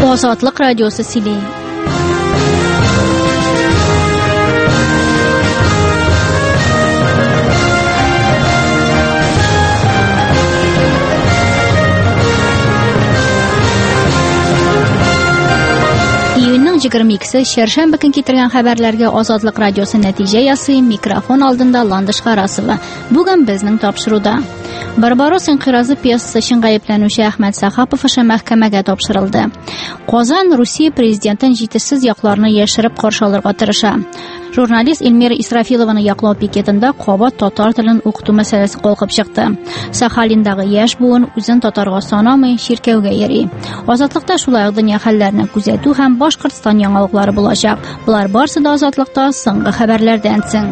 Azadlık Radyosu Sili. İyunning 22-si Şershanba kun keltirgan xabarlarga Azadlık Radyosu natija yasay mikrofon oldinda Landish Qarasova. Bugun bizning topshiruvda Barbaros inqirozi piyasasi uchun ayblanuvchi Ahmad Sahapov mahkamaga topshirildi. Qozon Rossiya prezidentining jitisiz yoqlarini yashirib qarshi olishga tirishadi. Jurnalist Elmira Israfilovani yoqlov piketida Qobot tatar tilini o'qituv masalasi qo'lqib chiqdi. Saxalindagi yosh buvin o'zini tatarga sanamay shirkavga yeri. Ozodlikda shulay dunyo hallarini kuzatuv ham Boshqirdiston yangilikları bo'lajak. Bular barsida ozodlikda so'nggi xabarlardan so'ng.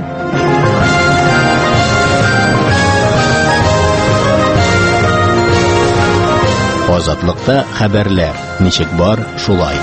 Ozodlikda xabarlar nechik bor shulay.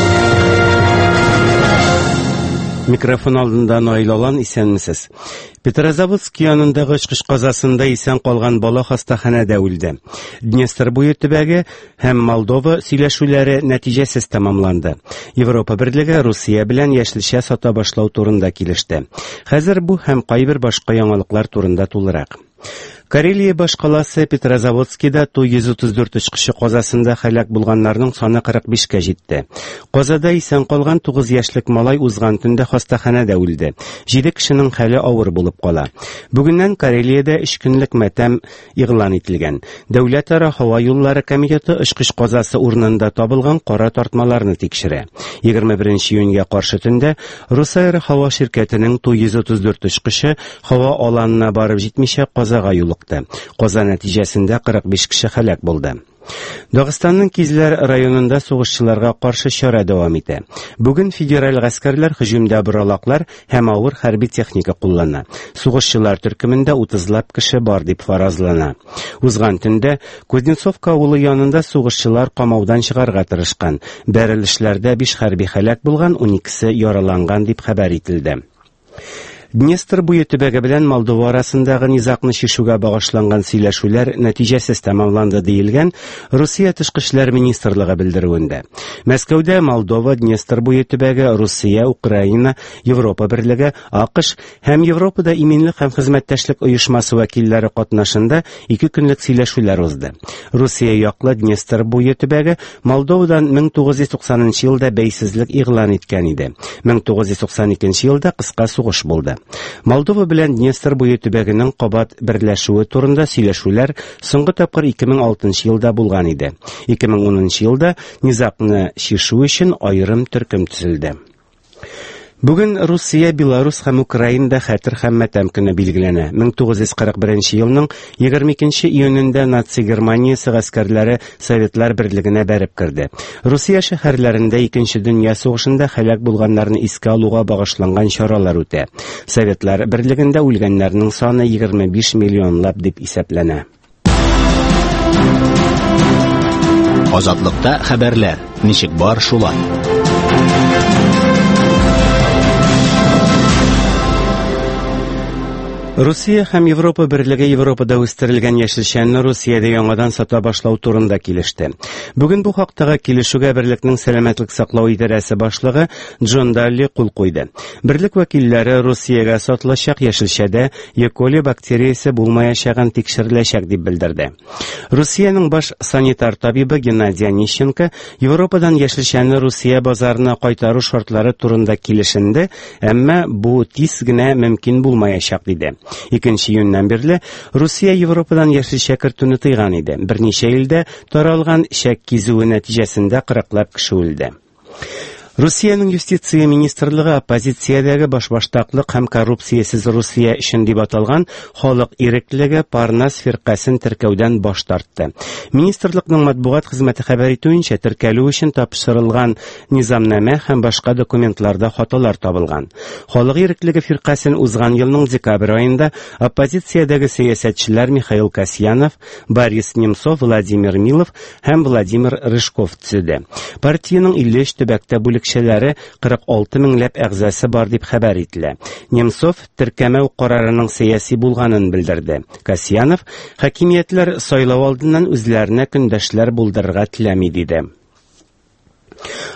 Mikrofon oldinda Noil olan isenmisiz. Petrozavodsk yanındagi chiqish qazasida isen qolgan bola xastaxonada o'ldi. Dnestr bo'yi tubagi ham Moldova сөйләшүләре natijasiz tamomlandi. Yevropa Birligi Rossiya bilan yashilsha sota boshlaw turында kelishdi. Hozir bu ham qaybir boshqa yangiliklar turында to'liroq. Kareliya boshqalasi Petrozavodskida 134 chiqishi qazasida halok bo'lganlarning soni 45 ga yetdi. Qazada isen qolgan 9 yoshlik malay uzgan tunda xastaxonada o'ldi. 7 kishining hali og'ir bo'lib qola. Bugundan Kareliyada 3 kunlik matam e'lon etilgan. Davlataro havo yo'llari komiteti chiqish qazasi o'rnida topilgan qora tortmalarni tekshirdi. 21-iyunga qarshi tunda Rosair havo shirkatining 134 chiqishi havo alanına borib 70 qazaga yo'l Qaza natijasida 45 kishi halok bo'ldi. Dog'istonning Kizlar rayonida so'g'ishchilarga qarshi chora davom etdi. Bugun federal askarlar hujumda buraloqlar ham og'ir harbiy texnika qo'llanadi. So'g'ishchilar turkumida 30 lab kishi bor deb farazlanadi. Uzgan tunda Kuznetsovka o'li yonida so'g'ishchilar qamovdan chiqarga tirishgan. Berilishlarda 5 harbiy halok bo'lgan, 12si yaralangan deb xabar etildi. Dnestr bo'yi tubagi bilan Moldova orasindagi nizoqni shishuvga bag'ishlangan сөйләшүләр natijasiz tamomlandi deyilgan Rossiya Tashqi ishlar ministrligi bildiruvida. Moskvada Moldova Dnestr bo'yi tubagi Rossiya, Ukraina, Yevropa Birligi, AQSh ham Yevropada iminlik ham xizmatdashlik uyushmasi vakillari qatnashында 2 kunlik сөйләшүләр uzdi. Rossiya yoqli Dnestr bo'yi tubagi Moldovadan 1990-yilda beysizlik e'lon etgan edi. 1992-yilda qisqa so'g'ish bo'ldi. Moldova bilan Dnestr bo'yi tubagining qabat birlashuvi turында сөйләшүләр so'nggi topqir 2006-yilda bo'lgan edi. 2010-yilda nizoqni shishu uchun ayrim turkum tuzildi. Bugun Rossiya, Belarus ham Ukrainada xatir ham matam kuni belgilana. 1941-yilning 22-iyunida Nazi Germaniyasi askarlari Sovetlar birligine berib kirdi. Rossiya shaharlarida 2-dunyo so'g'ishida halok bo'lganlarni esga olishga bag'ishlangan choralar o'tdi. Sovetlar birligida o'lganlarning soni 25 millionlab deb hisoblanadi. Ozodlikda xabarlar nechik bor shulay. Rossiya ham Yevropa Birligi Yevropada o'stirilgan yashilshanni Rossiyada yangidan sota boshlaw turында kelishdi. Bugun bu haqdagi kelishuvga birlikning salomatlik saqlaw idorasi boshlig'i Jon Dalli qo'l qo'ydi. Birlik vakillari Rossiyaga sotilashaq yashilshada E. coli bakteriyasi bo'lmayotgan tekshirilashaq deb bildirdi. Rossiyaning bosh sanitar tabibi Gennadiy Nishenko Yevropadan yashilshanni Rossiya bozoriga qaytaruv shartlari turında kelishindi, ammo bu tezgina mumkin bo'lmayotgan dedi. 2-iyundan beri Rossiya Yevropadan yashilsha kiritishni tiyg'an edi. Bir necha yilda taralgan shak kezuvi natijasida 40 lab kishi o'ldi. Rossiyaning Yustitsiya ministrligi opozitsiyadagi boshboshdoqlik ham korrupsiyasiz Rossiya ishini deb atalgan xalq erikligi Parnas firqasini tirkavdan bosh tortdi. Ministrlikning matbuot xizmati xabar etuvincha tirkaluv uchun topshirilgan nizomnoma ham boshqa dokumentlarda xatolar topilgan. Xalq erikligi firqasini uzgan yilning dekabr oyida opozitsiyadagi siyosatchilar Mikhail Kasyanov, Boris Nemtsov, Vladimir Milov ham Vladimir Ryshkov tuzdi. Partiyaning 50 tubakda bo'lik kishilar 46 minglab a'zosi bor deb xabar etildi. Nemtsov tirkama qarorining siyosiy bo'lganini bildirdi. Kasyanov hokimiyatlar saylov oldidan o'zlarini kundoshlar bo'ldirishga tilamaydi dedi.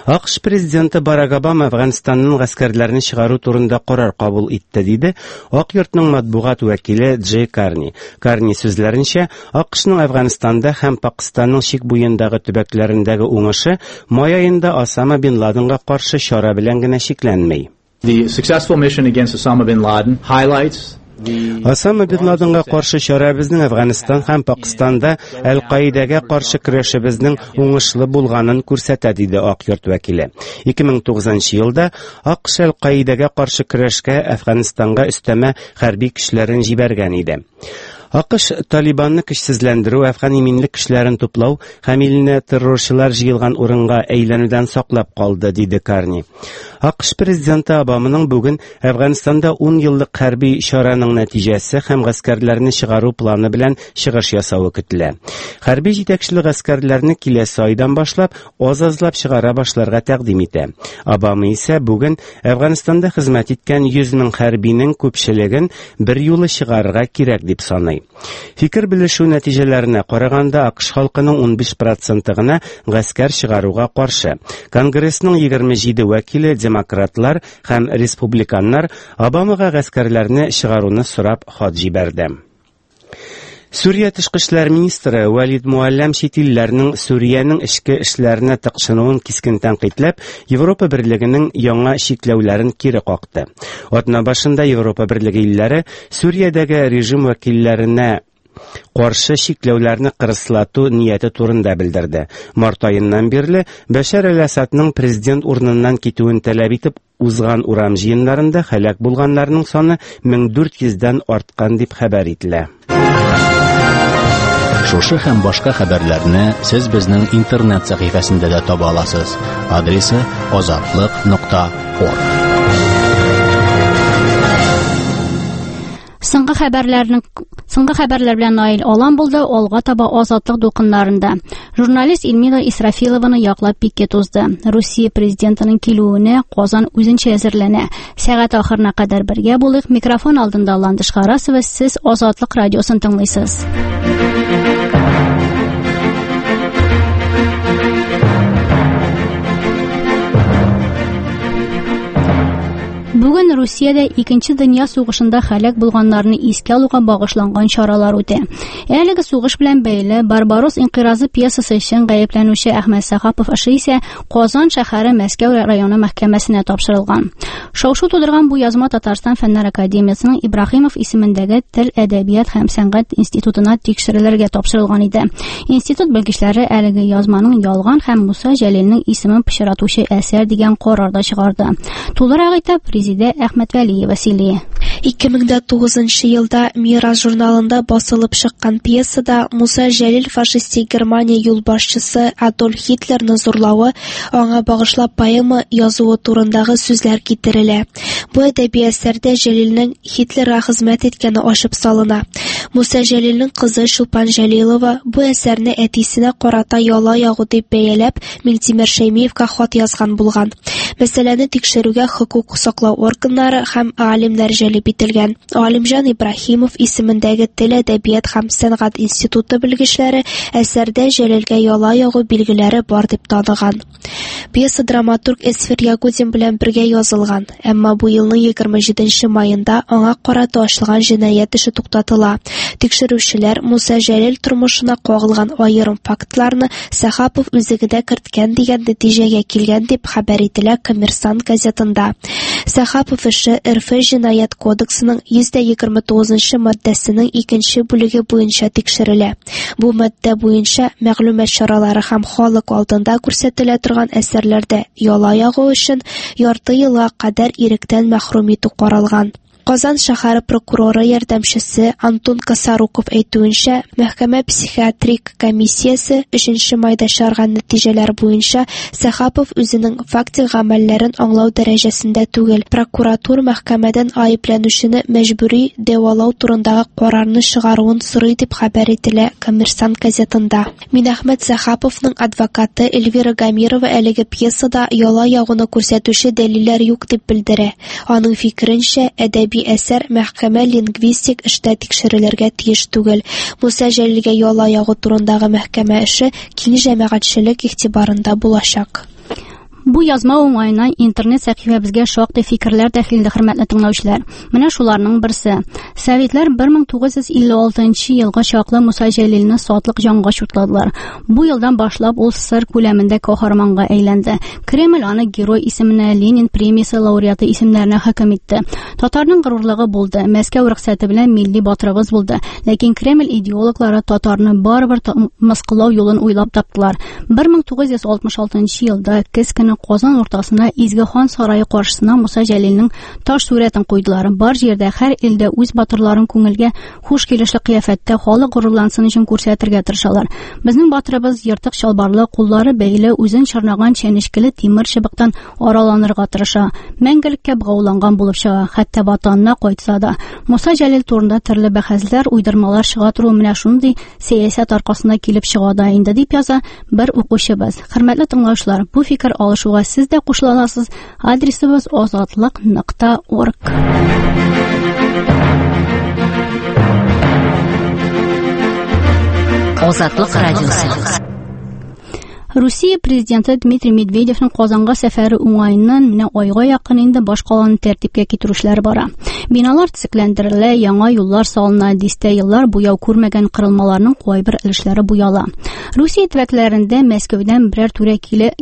АКШ президенты Барак Обама Афганистанның гаскәрләрне чыгару турында карар кабул итте, диде Ак йортның матбугат вәкиле Джей Карни. Карни сүзләренчә, АКШның Афганистанда һәм Пакистанның чик буендагы төбәкләрендәге уңышы май аенда Осама бин Ладенга каршы чара белән генә шикләнмәй. The successful mission against Osama bin Laden highlights Осама бин Ладенга каршы чара безнең Афганистан һәм Пакистанда Әл-Каидәгә каршы көрәшебезнең уңышлы булганын күрсәтә, диде Ак йорт вәкиле. 2009 елда АКШ Әл-Каидәгә каршы көрәшкә Афганистанга өстәмә хәрби көчләрен җибәргән иде. АКШ Талибанны көчсезләндерү, Афган иминлек көчләрен туплау һәм иленә террорчылар җыелган урынга әйләнүдән саклап калды, диде Карни. АКШ президенты Обаманың бүген Афганистанда 10 еллык хәрби чараның нәтиҗәсе һәм гаскәрләрне чыгару планы белән чыгыш ясавы көтелә. Хәрби җитәкчелек гаскәрләрне киләсе айдан башлап азазлап чыгара башларга тәкъдим итә. Обама исә бүген Афганистанда хезмәт иткән 100 мең хәрбинең күпчелеген бер юлы чыгарырга кирәк дип саный. Фикер белешү нәтиҗәләренә караганда АКШ халкының 15% гына гаскәр чыгаруга каршы. Конгрессның 27 вәкиле демократлар һәм республиканнар Обамага гаскәрләрне чыгаруны сорап хат җибәрде. Сүрия тышкы эшләр министры Валид Муаллам читилләрнең Сүриянең эчке эшләренә тыкшынуын кискен тәнкыйтьләп, Европа берлегенең яңа чикләүләрен кире какты. Атна башында Европа берлеге илләре Сүриядәге режим вәкилләренә каршы чикләүләрне кырыслату нияте турында белдерде. Март аеннан бирле Бәшәр әл-Асадның президент урыныннан китүен таләп итеп узган урам җыеннарында һәлак булганнарның саны 1400-дән арткан дип хәбәр ителә. Шушы һәм башка хәбәрләрне сез безнең интернет сәхифәсендә дә таба аласыз. Адресы azatlyk.org. Соңгы хәбәрләр белән Наил Алан булды. Алга таба азатлык дулкыннарында. Журналист Илмира Исрафилованы яклап пикет узды. Русия президентының килүенә Казан үзенчә әзерләнә. Сәгать ахырына кадәр бергә булыйк. Микрофон алдында Ландыш Харасова, сез Азатлык радиосын тыңлыйсыз. Бүген Русиядә 2нче дөнья сугышында һәлак булганнарны искә алуга багышланган чаралар үтә. Әлеге сугыш белән бәйле Барбарос инкыйразы пьесасы өчен гаепләнүче Әхмәт Сахапов эше исә Казан шәһәре Мәскәү районы мәхкәмәсенә тапшырылган. Шау-шу тудырган бу язма Татарстан Фәннәр академиясының Ибраһимов исемендәге Тел, әдәбият һәм сәнгать институтына тикшерелергә тапшырылган иде. Институт белгечләре әлеге язманың ялган һәм Муса Җәлилнең исемен пычратучы әсәр дигән карарда чыгарды. Тулырак итеп Резидә Әхмәтвәлиева сөйли. 2009 елда Мираж журналында басылып чыккан пьесада Муса Җәлил фашистик Германия юлбашчысы Адольф Гитлерны зурлавы, аңа багышлап поэма язуы турындагы сүзләр китерелә. Бу әдәби әсәрдә Җәлилнең Гитлерга хезмәт иткәне ачып салына. Муса Җәлилнең кызы Шулпан Җәлилова бу әсәрне әтисенә карата яла ягу дип бәяләп Минтимер Шәймиевка хат язган булган. Мәсьәләне тикшерүгә хокук саклау органнары һәм галимнәр җәлеп ителгән. Галимҗан Ибраһимов исемендәге Тел, әдәбият һәм сәнгать институты белгечләре әсәрдә Җәлилгә яла ягу билгеләре бар дип таныган. Пьеса драматург Эсфир Ягудин белән бергә язылган, әмма бу елның 27 майында аңа карата ачылган җинаять эше туктатыла. Тикшерүчеләр Муса Җәлил тормышына кагылган аерым фактларны Сахапов үзегедә керткән дигән нәтиҗәгә килгән дип хәбәр ителә Коммерсант газетында. Сахапов эше РФ җинаять кодексының 129 маддәсенең 2нче бүлеге буенча тикшерелә. Бу маддә буенча мәгълүмат чаралары һәм халык алдында күрсәтелә торган әсәрләрдә яла ягу өчен ярты елга кадәр иректән мәхрүм итү каралган. Казан шәһәре прокуроры ярдәмчесе Антон Косаруков әйтүенчә, мәхкәмә психиатрик комиссиясе 3 майда чыгарган нәтиҗәләр буенча Сахапов үзенең фактик гамәлләрен аңлау дәрәҗәсендә түгел. Прокуратура мәхкәмәдән гаепләнүчене мәҗбүри дәвалау турындагы карарны чыгаруын сорый дип хәбәр ителә Коммерсант газетында. Минәхмәт Сахаповның адвокаты Эльвира Гамирова әлеге пьесада яла ягуны күрсәтүче дәлилләр юк дип белдерә. Аның фикеренчә, әдәби әсәр мәхкәмә лингвистик эштә тикшерелергә тиеш түгел. Муса Җәлилгә яла ягу турындагы мәхкәмә эше киң җәмәгатьчелек игътибарында булачак. Bu язма уңайынан интернет сәхифәбезгә шактый фикерләр дәхилде, хөрмәтле тыңлаучылар. Менә шуларның берсе. Советлар 1956 елга чаклы Муса Җәлилне сатлык җанга чутладылар. Бу елдан башлап ул сыр күләмендә каһарманга әйләнде. Кремль аны герой исеменә, Ленин премиясе лауреаты исемнәренә хөкем итте. Татарның горурлыгы булды. Мәскәү рөхсәте белән милли батырыбыз булды. Ләкин Кремль идеологлары татарны барыбер мыскылау юлын уйлап таптылар. 1966 елда көз көне Казан уртасына Изге хан сарае каршысына Муса Җәлилнең таш сурәтен куйдылар. Бар җирдә, һәр илдә үз батырларын күңелгә хуш килешле кыяфәттә халык горурлансын өчен күрсәтергә тырышалар. Безнең батырыбыз ертык чалбарлы, куллары бәйле, үзен чорнаган чәнечкеле тимер чыбыктан араланырга тырыша. Мәңгелеккә бгауланган булып чыга, хәтта ватанына кайтса да. Муса Җәлил турында төрле бәхәсләр, уйдырмалар чыга тору менә шундый сәясәт аркасында килеп чыга да инде, дип яза бер укучыбыз. Хөрмәтле тыңлаучылар, бу фикер алышуга сез дә кушыла аласыз. Адресыбыз azatlyk.org. Азатлык радиосы. Русия президенты Дмитрий Медведевның Казанга сәфәре уңайыннан менә айга якын инде башкаланы тәртипкә китерүчләр бара. Биналар төзекләндерелә, яңа юллар салына, дистә еллар буяу күрмәгән кырылмаларның кайбер өлешләре буяла. Русия төбәкләрендә Мәскәүдән берәр түрә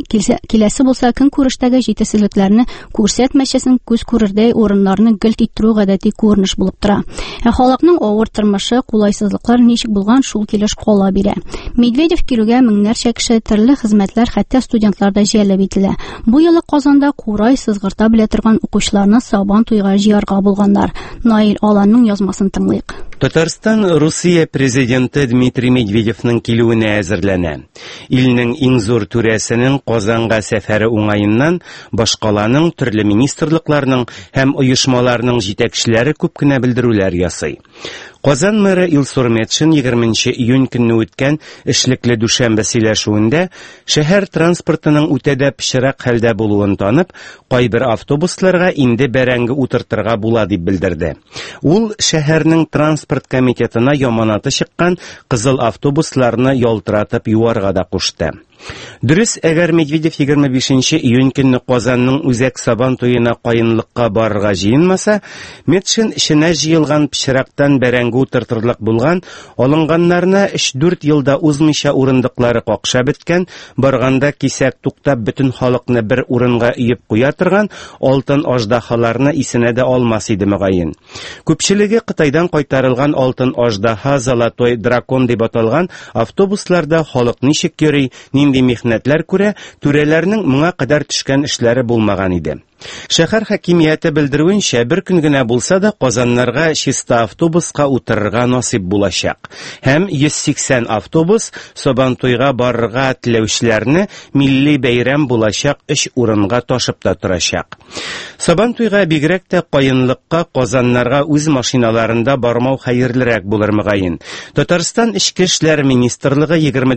киләсе булса, көн күрештәге җитешсезлекләрне күрсәтмәчәсен күз күрердәй урыннарны гөлт иттерү гадәти күренеш булып тора. Халыкның авыр тормышы, кулайсызлыклар ничек булган, шул килеш кала бирә. Медведев килүгә меңнәрчә кеше төрле хезмәтләр, хәтта студентлар да җәлеп ителә. Бу елы Казанда курай сызгырта белә торган укучыларны Сабан туйга җыярга булганнар. Наил Аланның язмасын тыңлыйк. Татарстан Русия президенты Дмитрий Медведевның килүенә әзерләнә. Илнең иң зур түрәсенең Казанга сәфәре уңайыннан башкаланың, төрле министрлыкларның һәм оешмаларның җитәкчеләре күп кенә белдерүләр ясый. Казан мэры Илсур Метшин 20 июнь көнне үткән эшлекле дүшәмбе сөйләшүендә шәһәр транспортының үтәдә пычрак хәлдә булуын танып, кайбер автобусларга инде бәрәңге утыртырга була дип белдерде. Ул шәһәрнең транспорт комитетына яманаты чыккан кызыл автобусларны ялтыратып юарга да кушты. Дөрес, әгәр Медведев 25 июнь көнне Казанның үзәк Сабан туена каенлыкка барырга җыенмаса, Метшин эшенә җыелган пычрактан бәрәңге утыртырлык булган, алынганнарына 3-4 елда узмыйча урындыклары какша беткән, барганда кисәк туктап бөтен халыкны бер урынга өеп куя торган алтын аждаһаларны исенә дә алмас иде мөгаен. Күпчелеге Кытайдан кайтарылган алтын аждаһа, золотой дракон дип аталган автобусларда халык ничек йөри, нинди михнәтләр күрә, түрәләрнең моңа кадәр төшкән эшләре булмаган иде. Шәһәр хакимияте белдерүенчә, бер көн генә булса да Казаннарга чиста автобуска утырырга насип булачак. Һәм 180 автобус Сабан туйга барырга теләүчеләрне милли бәйрәм булачак 3 урынга ташып та торачак. Сабан туйга бигрәк тә каенлыкка Казаннарга үз машиналарында бармау хәерлерәк булыр мөгаен. Татарстан Ичке эшләр министрлыгы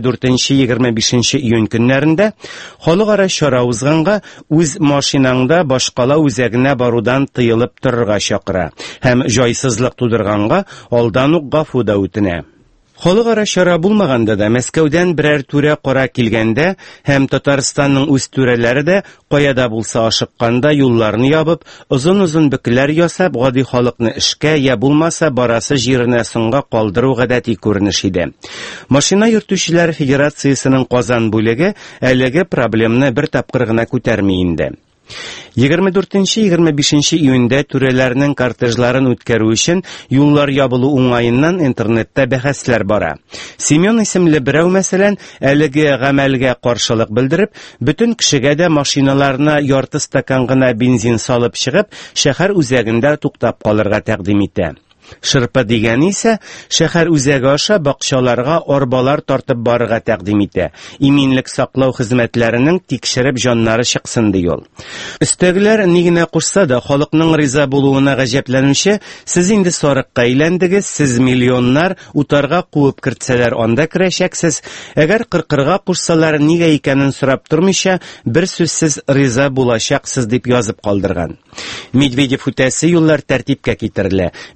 24-25 июнь көннәрендә халыкара чара узганга үз машинаңда башкала үзәгенә барудан тыелып торырга чакыра һәм җайсызлык тудырганга алдан ук гафу да үтенә. Халыкара чара булмаганда да Мәскәүдән берәр түрә кара килгәндә һәм Татарстанның үз түрәләре дә каяда булса ашыкканда юлларны ябып, озын-озын бөкләр ясап, гади халыкны эшкә я булмаса барасы җиренә соңга калдыру гадәти күренеш иде. Машина йөртүчеләр федерациясенең Казан бүлеге әлеге проблеманы бер тапкыр гына күтәрми инде. 24-25 июньдә түрәләрнең кортежларын үткәрү өчен юллар ябылу уңаеннан интернетта бәхәсләр бара. Семен исемле берәү мәсәлән, әлеге гамәлгә каршылык белдереп, бөтен кешегә дә машиналарына ярты стакан гына бензин салып чыгып, шәһәр үзәгендә туктап калырга тәкъдим итә. Шырпы дигән исә шәһәр үзәге аша бакчаларга арбалар тартып барырга тәкъдим итә. Иминлек саклау хезмәтләренең тикшереп җаннары чыксын ди ул. Өстәгеләр ни генә кушса да халыкның риза булуына гаҗәпләнүче, сез инде сарыкка әйләндегез, сез миллионнар утарга куып кертсәләр анда керәчәксез. Әгәр кыркырга кушсалар нигә икәнен сорап тормыйча, бер сүзсез риза булачаксыз дип язып калдырган. Медведев үтәсе юллар тәртипкә китерелә. Биналарны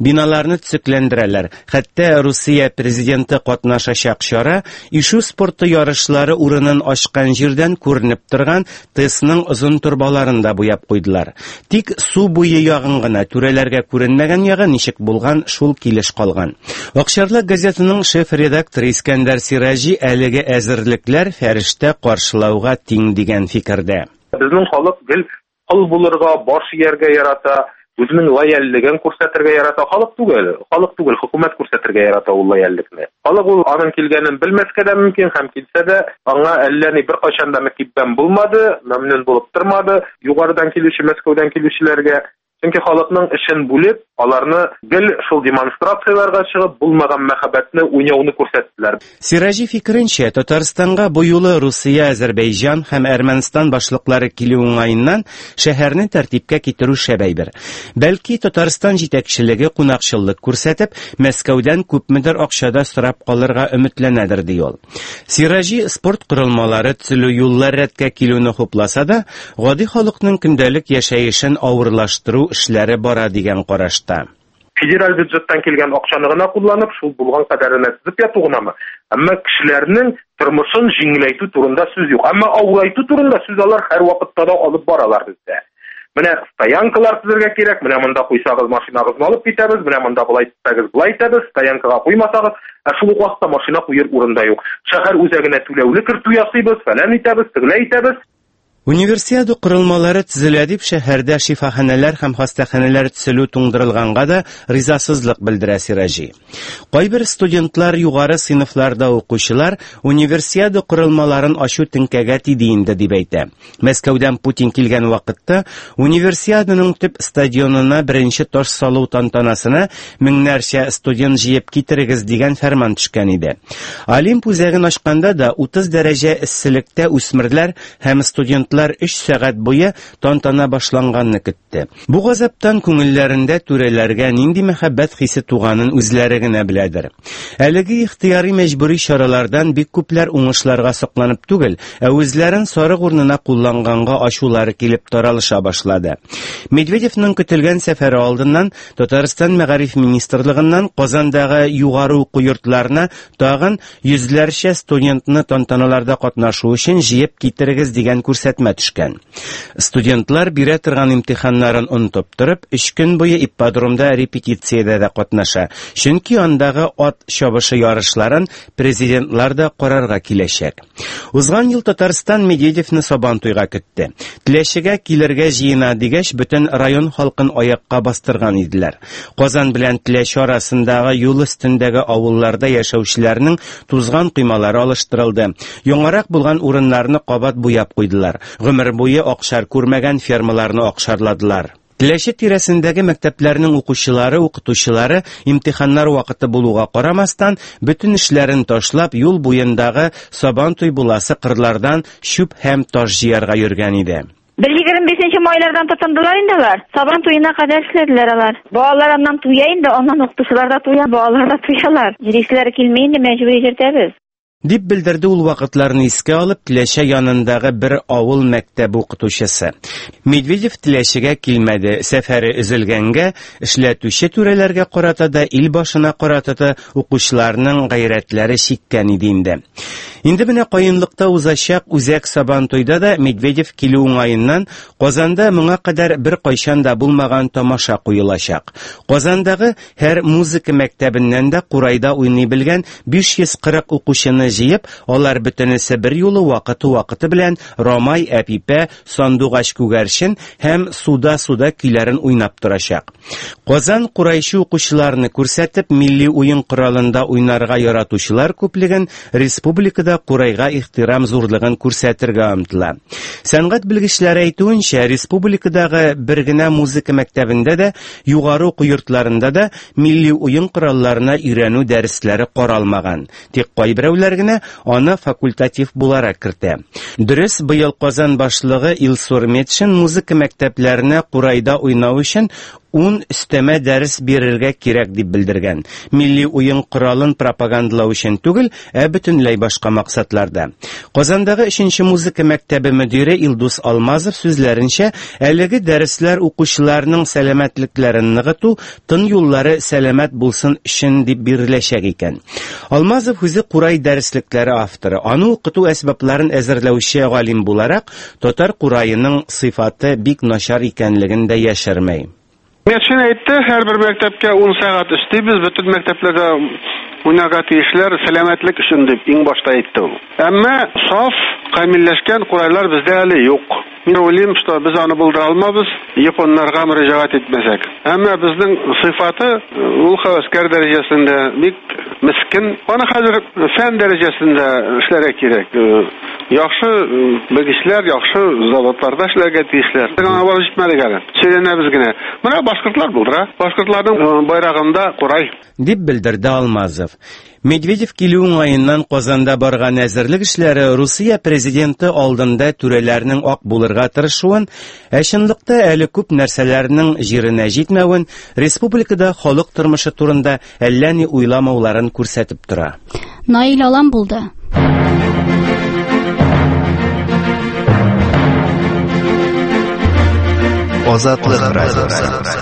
спортчыларны төзекләндерәләр. Хәтта Русия президенты катнашачак чара ишу спорты ярышлары урынын ачкан җирдән күренеп торган ТЭСның озын турбаларында буяп куйдылар. Тик су буе ягын гына, түрәләргә күренмәгән ягы ничек булган, шул килеш калган. Акчарлы газетаның шеф-редакторы Искәндәр Сиражи әлеге әзерлекләр фәрештә каршылауга тиң дигән фикердә. Безнең халык гел кыл булырга, баш ияргә ярата, үзенең лояльлеген күрсәтергә ярата. Халык түгел, хөкүмәт күрсәтергә ярата ул лояльлекне. Халык ул аның килгәнен белмәскә дә мөмкин, һәм килсә дә аңа әллә ни бер кайчан да мөкиббән булмады, мәмнүн булып тормады. Югарыдан килүче, Мәскәүдән килүчеләргә. Чөнки халыкның эшен бүлеп, аларны гел шул демонстрацияларга чыгып, булмаган мәхәббәтне, уйнауны күрсәттеләр. Сиражи фикеренчә, Татарстанга бу юлы Русия, Азәрбайҗан һәм Әрмәнстан башлыклары килү уңаеннан шәһәрне тәртипкә китерү шәбәйбер. Бәлки Татарстан җитәкчелеге кунакчыллык күрсәтеп, Мәскәүдән күпмедер акчада сорап калырга өметләнәдер ди ул. Сиражи спорт корылмалары төзелү юллар рәткә килүне хупласа да, гади халыкның көндәлек яшәешен авырлаштыру эшләре бара дигән карашта. Федераль бюджеттан килгән акчаны гына кулланып, шул булган кадәренә төзеп яту гынамы? Әмма кешеләрнең тормышын җиңеләйтү турында сүз юк. Әмма авырайту турында сүз алар һәр вакытта да алып баралар бездә. Менә стоянкалар төзергә кирәк, менә монда куйсагыз, машинагызны алып китәбез, менә монда булай итсәгез, булай итәбез, стоянкага куймасагыз, шул ук вакытта машина куер урында юк. Шәһәр үзәгенә түләүле кертү ясыйбыз, фәлән итәбез, тегеләй итәбез. Универсиада корылмалары төзелә дип шәһәрдә шифаханәләр һәм хастаханәләр төзелү туңдырылганга да ризасызлык белдерә Сиражи. Кайбер студентлар, югары сыйныфларда укучылар универсиада корылмаларын ачу теңкәгә тиде инде дип әйтә. Мәскәүдән Путин килгән вакытта универсиаданың төп стадионына беренче таш салу тантанасына меңнәрчә студент җыеп китерегез дигән фәрман төшкән иде. Олимп үзәген ачканда да 30 дәрәҗә эсселектә үсмерләр һәм студентлар 3 сәгать буе тантана башланганны көтте. Бу газаптан күңелләрендә түрәләргә нинди мәхәббәт хисе туганын үзләре генә беләдер. Әлеге ихтияри мәҗбүри чаралардан бик күпләр уңышларга сокланып түгел, ә үзләрен сарык урынына кулланганга ачулары килеп таралыша башлады. Медведевның көтелгән сәфәре алдыннан Татарстан Мәгариф министрлыгыннан Казандагы югары уку йортларына тагын йөзләрчә студентны тантаналарда катнашу өчен җыеп китерегез дигән күрсәтмә төшкән. Студентлар бирә торган имтиханнарын онытып торып, 3 көн буе ипподромда репетициядә дә катнаша. Чөнки андагы ат чабышы ярышларын президентлар да карарга киләчәк. Узган ел Татарстан Медведевны Сабантуйга көтте. Теләшегә килергә җыена дигәч, бөтен район халкын аякка бастырган иделәр. Казан белән Теләш арасындагы юл өстендәге авылларда яшәүчеләрнең тузган кыймалары алыштырылды. Яңарак булган урыннарны кабат буяп куйдылар. Гомер буе акшар күрмәгән фермаларны акшарладылар. Теләше тирәсендәге мәктәпләрнең укучылары, укытучылары имтиханнар вакыты булуга карамастан, бөтен эшләрен ташлап, юл буендагы Сабантуй буласы кырлардан чүп һәм таш җыярга йөргән иде. 25 майлардан тотындылар инде алар. Сабантуена кадәр эшләделәр алар. Балалар аннан туя инде, аннан укытучылар да туя, балалар да туялар. Җирисләр килмәй инде, мәҗбүри җиртәбез. Дип белдерде ул вакытларны искә алып Теләшә янындагы бер авыл мәктәп укытучысы. Медведев Теләшәгә килмәде. Сәфәре өзелгәнгә, эшләтүче түрәләргә карата да, ил башына карата да укучыларның гайрәтләре чиккән иде инде. Инде менә каенлыкта узачак үзәк Сабантуйда да Медведев килү уңаеннан Казанда моңа кадәр бер кайчан да булмаган тамаша куелачак. Казандагы һәр музыка мәктәбеннән дә Курайда уйный белгән 540 укучыны җыеп, алар бөтенесе бер юлы вакыты белән Ромай, Әпипә, Сандугач күгәрчен һәм Суда көйләрен уйнап торачак. Казан Курайчы укучыларны күрсәтеп, милли уен коралында уйнарга яратучылар күплеген республикада Курайга ихтирам зурлыгын күрсәтергә омтыла. Сәнгать белгечләре әйтүенчә, республикадагы бер генә музыка мәктәбендә дә, югары уку йортларында да милли уен коралларына өйрәнү дәресләре каралмаган. Тик кайберәүләр генә аны факультатив буларак кертә. Дөрес, быел Казан башлыгы Илсур Метшин музыка мәктәпләренә Курайда уйнау өчен 10 өстәмә дәрес бирергә кирәк дип белдергән. Милли уен коралын пропагандалау өчен түгел, бөтенләй башка максатларда. Казандагы 3нче музыка мәктәбе мөдире Илдус Алмазов сүзләренчә, әлеге дәресләр укучыларның сәламәтлекләрен ныгыту, тын юллары сәламәт булсын өчен дип биреләчәк икән. Алмазов үзе Курай дәреслекләре авторы. Аны укыту әсбапларын әзерләүче галим буларак, татар Курайының сыйфаты бик начар икәнлеген дә яшермәй. Мәчен әйтте, һәрбер мәктәпкә 10 сәгать эшлибез, бөтен мәктәпләрдә уйнарга тиешләр сәламәтлек өчен дип иң башта әйтте ул. Әмма саф, камилләшкән Курайлар бездә әле юк. Мин уйлыйм, что без аны булдыра алмабыз, японнарга мөрәҗәгать итмәсәк. Әмма безнең сыйфаты ул хәвәскәр дәрәҗәсендә бик мискин. Аны хәзер фән дәрәҗәсендә эшләргә кирәк. Яхшы белгечләр, яхшы заводларда эшләргә тиешләр. Аңа барып җитмәдек әле. Сөйләнәбез генә. Менә башкортлар булдыра. Башкортларның байрагында Курай дип белдерде Алмазов. Медведев килү уңаеннан Казанда барган әзерлек эшләре Русия президенты алдында түрәләрнең ак булырга тырышуын, чынлыкта әле күп нәрсәләрнең җиренә җитмәвен, республикада халык тормышы турында әллә ни уйламауларын күрсәтеп тора. Наил Алам булды. Азатлык радиосы.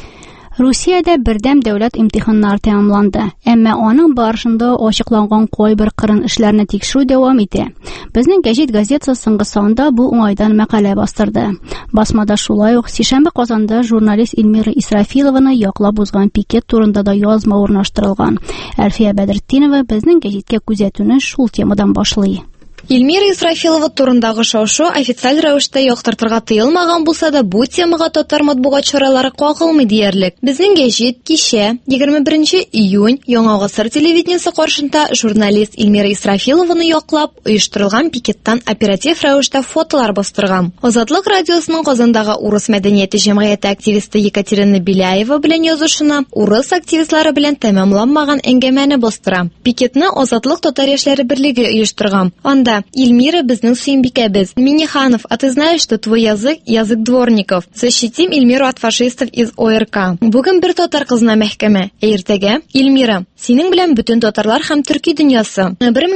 Русиядә бердәм дәүләт имтиханнары тәмамланды, әмма аның барышында ачыкланган кайбер кырын эшләрне тикшерү дәвам итә. Безнең гәҗит газетасы соңгы санда бу уңайдан мәкалә бастырды. Басмада шулай ук сишәмбе Казанда журналист Эльмира Исрафилованы яклап узган пикет турында да язма урнаштырылган. Әлфия Бәдретдинова безнең гәҗиткә күзәтүне шул темадан башлый. Эльмира Исрафилова турындагы шау-шу официаль рәвештә яктыртырга тыелмаган булса да, бу темага татар матбугат чаралары кагылмый диярлек. Безнең гәҗит кичә 21 июнь Яңа гасыр телевидениесе каршында журналист Эльмира Исрафилованы яклап оештырылган пикеттан оператив рәвештә фотолар бастырган. Азатлык радиосының Казандагы урыс мәдәнияте җәмгыяте активисты Екатерина Беляева белән язышына урыс активистлары белән тәмамланмаган әңгәмәне бастыра. Пикетны Азатлык татар яшьләре берлеге оештырган. Анда Эльмира безнең сөембикәбез. Миниханов, а ты знаешь, что твой язык – язык дворников. Защитим Эльмиру от фашистов из ОРК. Бүген бер татар кызына мәхкәмә. Иртәгә Эльмира, синең белән бөтен татарлар һәм төрки дөньясы.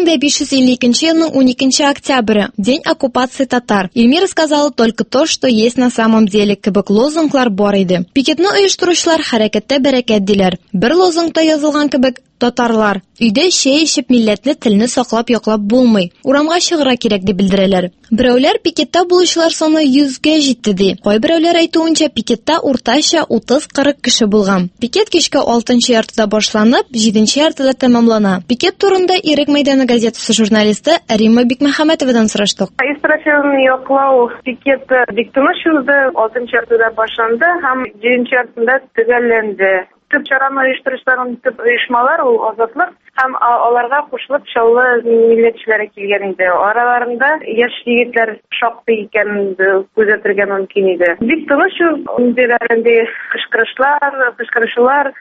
1552 елның 12 октября, день оккупации татар. Эльмира сказала только то, что есть на самом деле, кебек лозунглар бар иде. Пикетны оештыручылар хәрәкәттә бәрәкәт диләр. Бер лозунгта язылган кебек: татарлар, өйдә чәй эчеп милләтне, телне саклап яклап булмый. Урамга чыгыра кирәк дип белдерәләр. Берәүләр пикетта булучылар саны 100-гә җитте ди. Кайберәүләр әйтүенчә, пикетта уртача 30-40 кеше булган. Пикет кичкә 6-нчы яртыда башланып, 7-нче яртыда тәмамлана. Пикет турында Ирек мәйданы газетасы журналисты Римма Бикмөхәммәтовадан сораштык. Исрафиловны яклау пикеты бик тыныч узды, 6-нчы яртыда башланды һәм 7-нче яртыда төгәлләнде. Төп чараны оештыручыларның төп оешмалар ул Азатлык һәм аларга кушылып чаллы милләтчеләре килгән иде. Араларында яшь егетләр шактый икәнен күзәтергә мөмкин иде. Бик тыныч үндерәләнде кышкырышлар,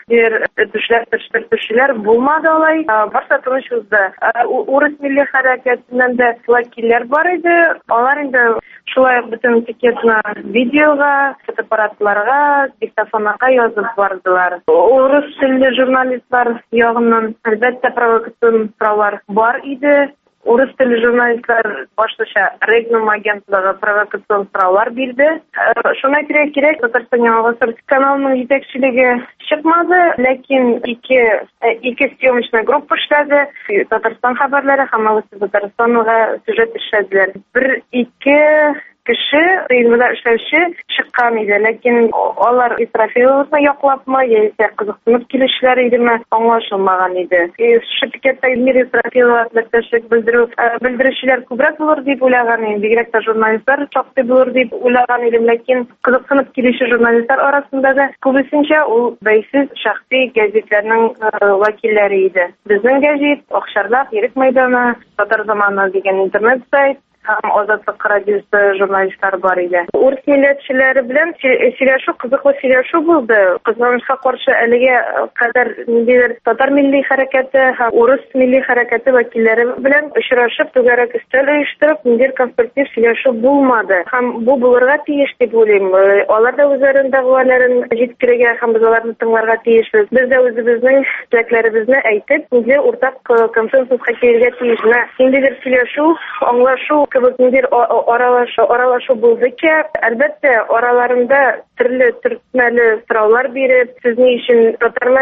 төшләр булмады алай. Барса тыныч узды. Урыс милли хәрәкәтеннән дә вәкилләр бар иде. Алар инде шулай бөтен пикетны видеога, фотоаппаратларга, диктофонга язып бардылар. Урыс телле журналистлар ягыннан әлбәттә провокацион сораулар бар иде. Урыс телле журналистлар башлыча Регнум агентлыгы провокацион сораулар бирде. Шуңа кирәк Татарстан Яңа гасыр каналының җитәкчелеге чыкмады, ләкин ике съемочная группа эшләде. Татарстан хәбәрләре һәм Татарстанга сюжет эшләделәр. Бер-ике кеше районда эшләүче чыккан иде, ләкин алар Исрафиловны яклапмы, яисә кызыксынып килүчеләр идеме, аңлашылмаган иде. Шу пикетта Эльмира Исрафилова мәктәшлек белдерүчеләр күбрәк булыр дип уйлаган идем, бигрәк тә журналистлар шактый булыр дип уйлаган идем, ләкин кызыксынып килүче журналистлар арасында да күбесенчә ул бәйсез шәхси гәзитләрнең вәкилләре иде. Безнең гәзит Акчарлак, Ирек мәйданы, Татар заманы дигән интернет сайт, һәм Азатлык радиосы журналистлары бар иде. Урыс милләтчеләре белән сөйләшү, кызыклы сөйләшү булды. Кызганычка каршы әлегә кадәр ниндидер татар милли хәрәкәте һәм урыс милли хәрәкәте вәкилләре белән очрашып, түгәрәк өстәл оештырып, ниндидер конструктив сөйләшү булмады. Һәм бу булырга тиеш дип уйлыйм. Алар да үзләренең дәгъваларын җиткерергә һәм без аларны тыңларга тиешбез. Без дә үзебезнең теләкләребезне әйтеп, үзе уртак консенсуска килергә тиешме? Ниндидер сөйләшү, аңлашу кебек ниндидер аралашу булды ки, әлбәттә, араларында төрле төркмәле сораулар биреп, сез ни өчен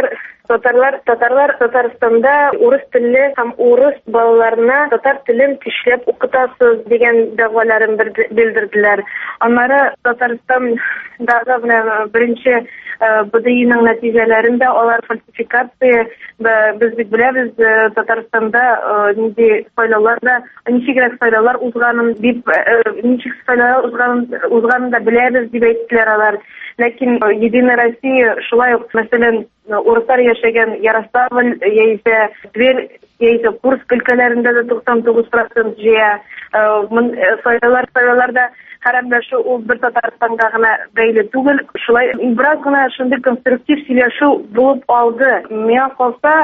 Татарлар Татарстанда урыс телле һәм урыс балаларына татар телен көчләп укытасыз дигән дәгъваларын белдерделәр. Аннары Татарстандагы беренче БДИның нәтиҗәләрендә алар фальсификация, без бит беләбез, Татарстанда нинди сайлауларда ничегрәк сайлаулар узганын дип, ничек сайлаулар узганын да беләбез дип әйттеләр алар. Ләкин Единая Россия шулай ук, мәсәлән, урыслар яшәгән Ярославль, яисә Тверь, яисә Курск өлкәләрендә дә 99% җыя. Сайлауларда хәрәмләшү ул бер Татарстанга гына бәйле түгел. Шулай бераз гына шундый конструктив сөйләшү булып алды. Миңа калса,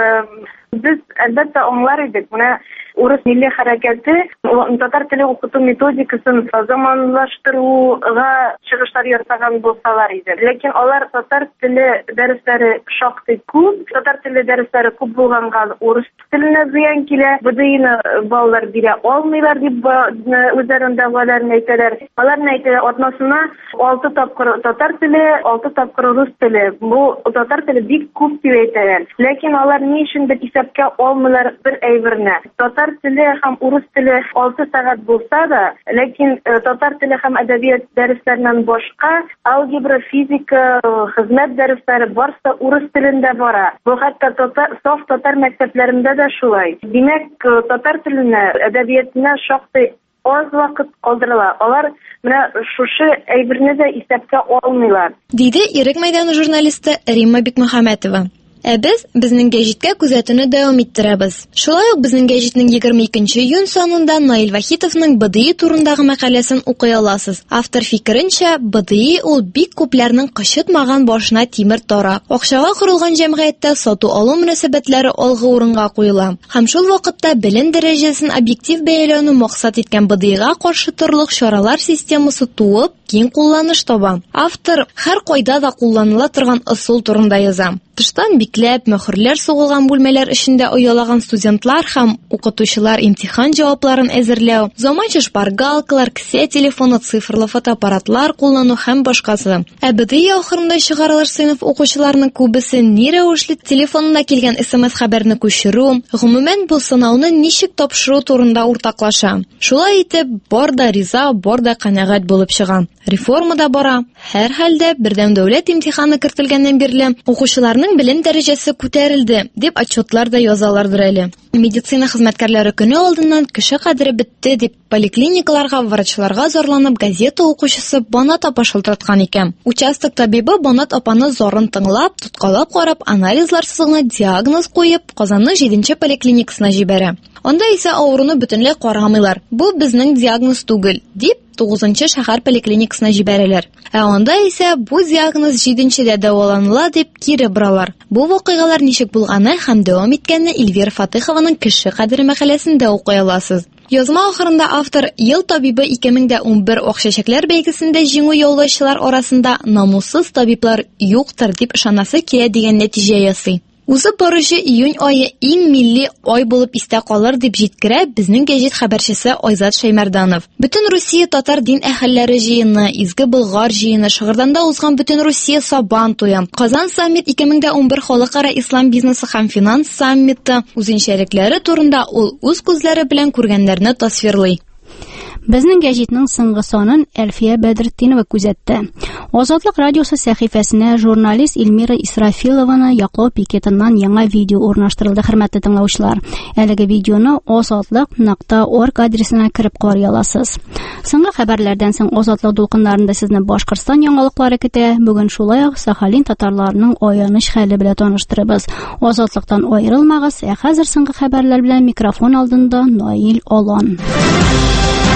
без әлбәттә аңлар идек. Менә урыс милли хәрәкәте татар теле укыту методикасын заманлаштыруга чыгышлар ясаган булсалар иде. Ләкин алар татар теле дәресләре шактый күп, татар теле дәресләре күп булганга урыс теленә зыян килә. БДИны балалар бирә алмыйлар дип үзләрендә дәгъваларын әйтәләр. Алар әйтә, атнасына 6 тапкыр татар теле, 6 тапкыр рус теле. Бу татар теле бик күп дип әйтәләр. Ләкин алар ни өчен бер исәпкә алмыйлар бер әйберне. Татар теле һәм урыс теле 6 сәгать булса да, ләкин татар теле һәм әдәбият дәресләреннән башка алгебра, физика, хезмәт дәресләре барса урыс телендә бара. Бу хәтта саф татар мәктәпләрендә дә шулай. Димәк, татар теленә, әдәбиятына шактый аз вакыт калдырыла. Алар менә шушы әйберне дә исәпкә алмыйлар. Диде Ирек мәйданы журналисты Римма Бикмөхәммәтова. Без безнең гәҗиткә күзәтүне дәвам иттерәбез. Шулай ук безнең гәҗитнең 22 июнь санында Наил Вахитовның БДИ турындагы мәкаләсен укый аласыз. Автор фикеренчә, БДИ ул бик күпләрнең кычытмаган башына тимер тара. Акчага корылган җәмгыятьтә сату-алу мөнәсәбәтләре алгы урынга куела. Һәм шул вакытта белем дәрәҗәсен объектив бәяләүне максат иткән БДИга каршы торлык чаралар системасы туып, киң кулланыш таба. Автор һәр кайда да кулланыла торган ысул турында яза. Тыштан бикләп, мөхөрләр сугылган бүлмәләр эчендә оялаган студентлар һәм укытучылар имтихан җавапларын әзерләү, заманча шпаргалкалар, кесә телефоны, цифрлы фотоаппаратлар куллану һәм башкасы. БДИ ахырында чыгарылыр сыйныф укучыларының күбесе ни рәвешле телефонына килгән SMS хәбәрне күчерү, гомумән бу сынауны ничек тапшыру турында уртаклаша. Шулай итеп, бар да риза, бар да канәгать булып чыга. Реформа да бара. Һәр хәлдә бердәм дәүләт имтиханы кертелгәннән бирле укучыларның белем дәрәҗәсе күтәрелде, дип отчетлар да язалардыр әле. Медицина хезмәткәрләре көне алдыннан кеше кадере бетте дип поликлиникаларга, врачларга зарланып газета укучысы Банат апа шылтыраткан икән. Участок табибы Банат апаны зарын тыңлап, тоткалап карап, анализлар сызыгына диагноз куеп, Казанның 7нче поликлиникасына җибәрә. Анда исә авыруны бөтенләй карамыйлар. Бу безнең диагноз түгел, дип 9нчы шәһәр поликлиникасына җибәрәләр. Анда исә бу диагноз 7нчедә дәваланыла дип кире боралар. Бу вакыйгалар ничек булганы һәм дәвам иткәнне Эльвира Фатыйхованың кеше кадере мәкаләсендә укый аласыз. Язма ахырында автор ел табибы 2011 Акчачәкләр бәйгесендә җиңү яулаучылар арасында намуссыз табиблар юктыр дип ышанасы килә дигән нәтиҗә ясый. Узып баручы июнь айы иң милли ай булып истә калыр дип җиткерә безнең гәҗит хәбәрчесе Айзат Шәймәрданов. Бөтен Русия татар дин әһелләре җыены, Изге Болгар җыены, Шыгырданда узган Бөтен Русия Сабан туе, Казан саммит 2011 халыкара ислам бизнесы һәм финанс саммиты үзенчәлекләре турында ул үз күзләре белән күргәннәрне тасвирлый. Безнең гәҗитнең соңгы санын Әлфия Бәдретдинова күзәтте. Азатлык радиосы сәхифәсенә журналист Эльмира Исрафилованы яклау пикетыннан яңа видео урнаштырылды, хөрмәтле тыңлаучылар. Әлеге видеоны azatlык.org адресына кереп карый аласыз. Соңгы хәбәрләрдән соң Азатлык дулкыннарында сезне Башкортстан яңалыклары көтә. Бүген шулай ук Сахалин татарларының аяныч хәле белән таныштырабыз. Азатлыктан аерылмагыз. Хәзер соңгы хәбәрләр белән микрофон алдында Наил Алан.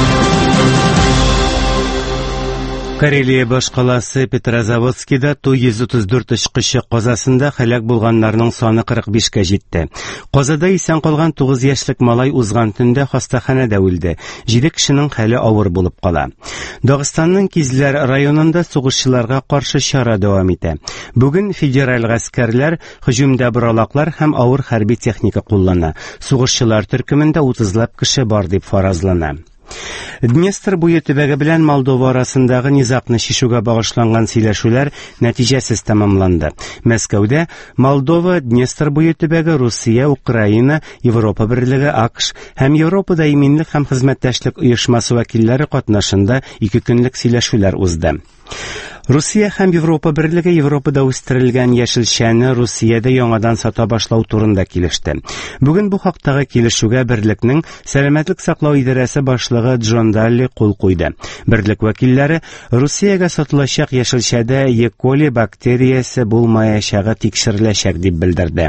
Карелия баш каласы Петрозаводскида Ту-134 очкычы казасында халак булганнарның саны 45-кә җитте. Казада исән калган 9 яшьлек малай узган төндә хастаханәдә үлде. 7 кешенең хәле авыр булып кала. Дагыстанның Кизләр районында сугышчыларга каршы чара дәвам итә. Бүген федераль гаскәрләр һөҗүмдә боралаклар һәм авыр хәрби техника куллана. Сугышчылар төркемендә 30лап кеше бар дип фаразлана. Днестр буе төбәге белән Молдова арасындагы низакны чишүгә багышланган сөйләшүләр нәтиҗәсез тәмамланды. Мәскәүдә Молдова, Днестр буе төбәге, Русия, Украина, Европа берлеге, АКШ һәм Европа даиминлек һәм хезмәттәшлек оешмасы вәкилләре катнашында 2 көнлек сөйләшүләр узды. Русия һәм Европа берлеге Европада үстерелгән яшелчәне Русиядә яңадан сата башлау турында килеште. Бүген бу хактагы килешүгә берлекнең сәламәтлек саклау идарәсе башлыгы Джон Далли кул куйды. Берлек вәкилләре Русиягә сатылачак яшелчәдә Е. coli бактериясе булмаячагы тикшереләчәк дип белдерде.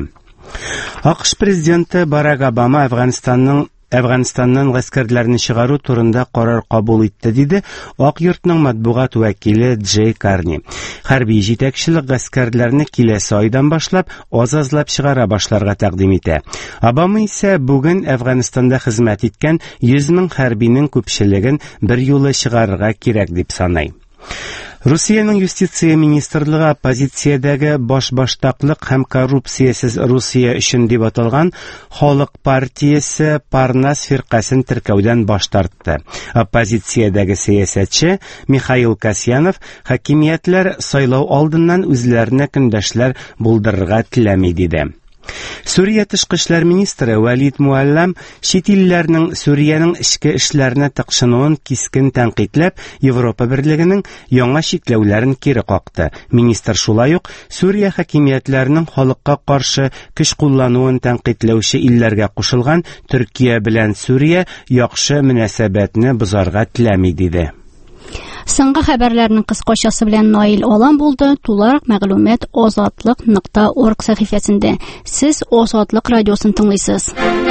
АКШ президенты Барак Обама Әфганстаннан гаскәрләрне чыгару турында карар кабул итте, диде Ак йортның матбугат вәкиле Джей Карни. Хәрби җитәкчелек гаскәрләрне киләсе айдан башлап азазлап чыгара башларга тәкъдим итә. Обама исә бүген Әфганстанда хезмәт иткән 100 мең хәрбинең күпчелеген бер юлы чыгарырга кирәк дип саный. Русиянең юстиция министрлыгы оппозициядәге баш-баштаклык һәм коррупциясез Русия өчен дип аталган Халык партиясе Парнас фиркасын теркәүдән баш тартты. Оппозициядәге сәясәтче Михаил Касьянов хакимиятләр сайлау алдыннан үзләренә көндәшләр булдырырга теләми диде. Сүрия тышкы эшләр министры Валид Муаллам чит илләрнең Сүриянең эчке эшләренә тыкшынуын кискен тәнкыйтьләп, Европа берлегенең яңа чикләүләрен кире какты. Министр шулай ук Сүрия хакимиятләренең халыкка каршы көч куллануын тәнкыйтьләүче илләргә кушылган Төркия белән Сүрия яхшы мөнәсәбәтне бозарга теләми диде. Соңгы хәбәрләрнең кыскачасы белән Наил Алан булды. Туларак мәгълүмат azatlıq.org сәхифәсендә. Сез Азатлык радиосын тыңлыйсыз.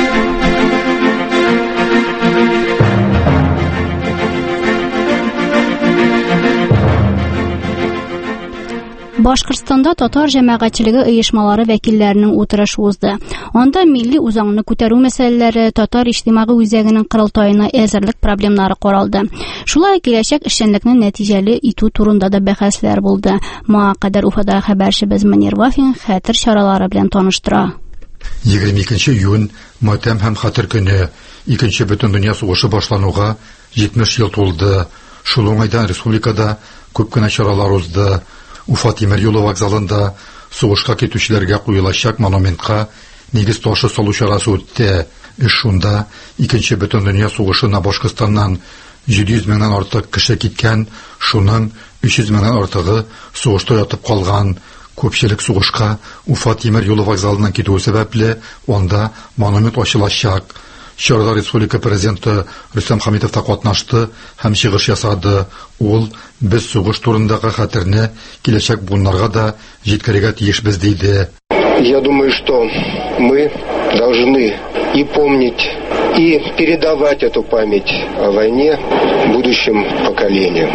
Башкортстанда татар җәмәгатьчелеге оешмалары вәкилләренең утырышы узды. Анда милли үзаңны күтәрү мәсьәләләре, татар иҗтимагый үзәгенең кырылтаена әзерлек проблемнары каралды. Шулай киләчәк эшчәнлекне нәтиҗәле итү турында да бәхәсләр булды. Моңа кадәр Уфада хәбәрчебез Мөнир Вафин хәтер чаралары белән таныштыра. 22 июнь матәм һәм хәтер көне, 2нче бөтен дөнья сугышы башлануга 70 ел тулды. Шул уңайдан республикада күп кенә чаралар узды. Уфа тимер юлы вокзалында сугышка китүчеләргә куелачак монументка нигез ташы салу чарасы үтте. Шунда 2нче бөтен дөнья сугышына Башкортстаннан 700 меңнән артык кеше киткән, шуның 300 меңнән артыгы сугышта ятып калган. Күпчелек сугышка Уфа тимер юлы вокзалыннан китү сәбәпле анда монумент ачылачак. Чарада республика президенты Рөстәм Хәмитов та катнашты һәм чыгыш ясады. Ул без сугыш турындагы хәтерне киләчәк буыннарга да җиткерергә тиешбез диде. Я думаю, что мы должны и помнить, и передавать эту память о войне будущим поколениям.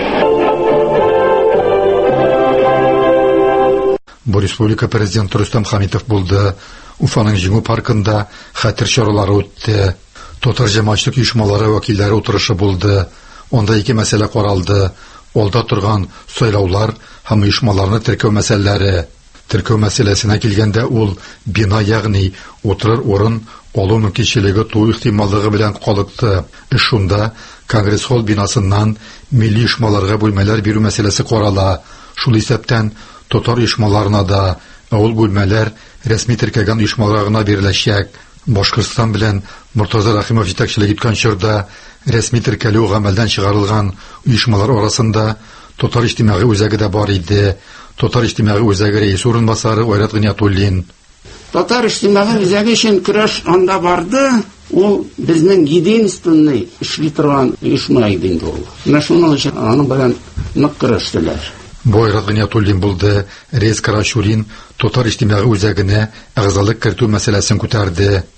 Бу республика президенты Рөстәм Хәмитов булды. Уфаның җиңү паркында хәтер чаралары үтте. Татар җәмәгатьчелек оешмалары вәкилләре утырышы булды. Онда 2 мәсьәлә каралды. Алда торган сайлаулар һәм оешмаларны теркәү мәсьәләләре. Теркәү мәсьәләсенә килгәндә ул бина, ягъни утырыр урын алу мөмкинчелеге туу ихтималлыгы белән калыкты. Шунда Конгресс-холл бинасыннан милли оешмаларга бүлмәләр бирү мәсьәләсе карала. Шул исәптән татар оешмаларына да ул бүлмәләр рәсми теркәгән оешмаларга гына биреләчәк. Башкортстан белән Муртаза Рахимов җитәкчелек иткән чорда рәсми теркәлү гамәлдән чыгарылган оешмалар арасында татар иҗтимагый үзәге дә бар иде. Татар иҗтимагый үзәге рәис урынбасары Айрат Гыниятуллин. Татар иҗтимагый үзәге өчен көрәш анда барды. Ул безнең единственный эшли торган оешма иде инде ул. Менә шуның өчен аның белән нык көрәштеләр. Айрат Гыниятуллин булды. Рейс Карачурин татар иҗтимагый үзәгенә әгъзалык кертү мәсьәләсен күтәрде.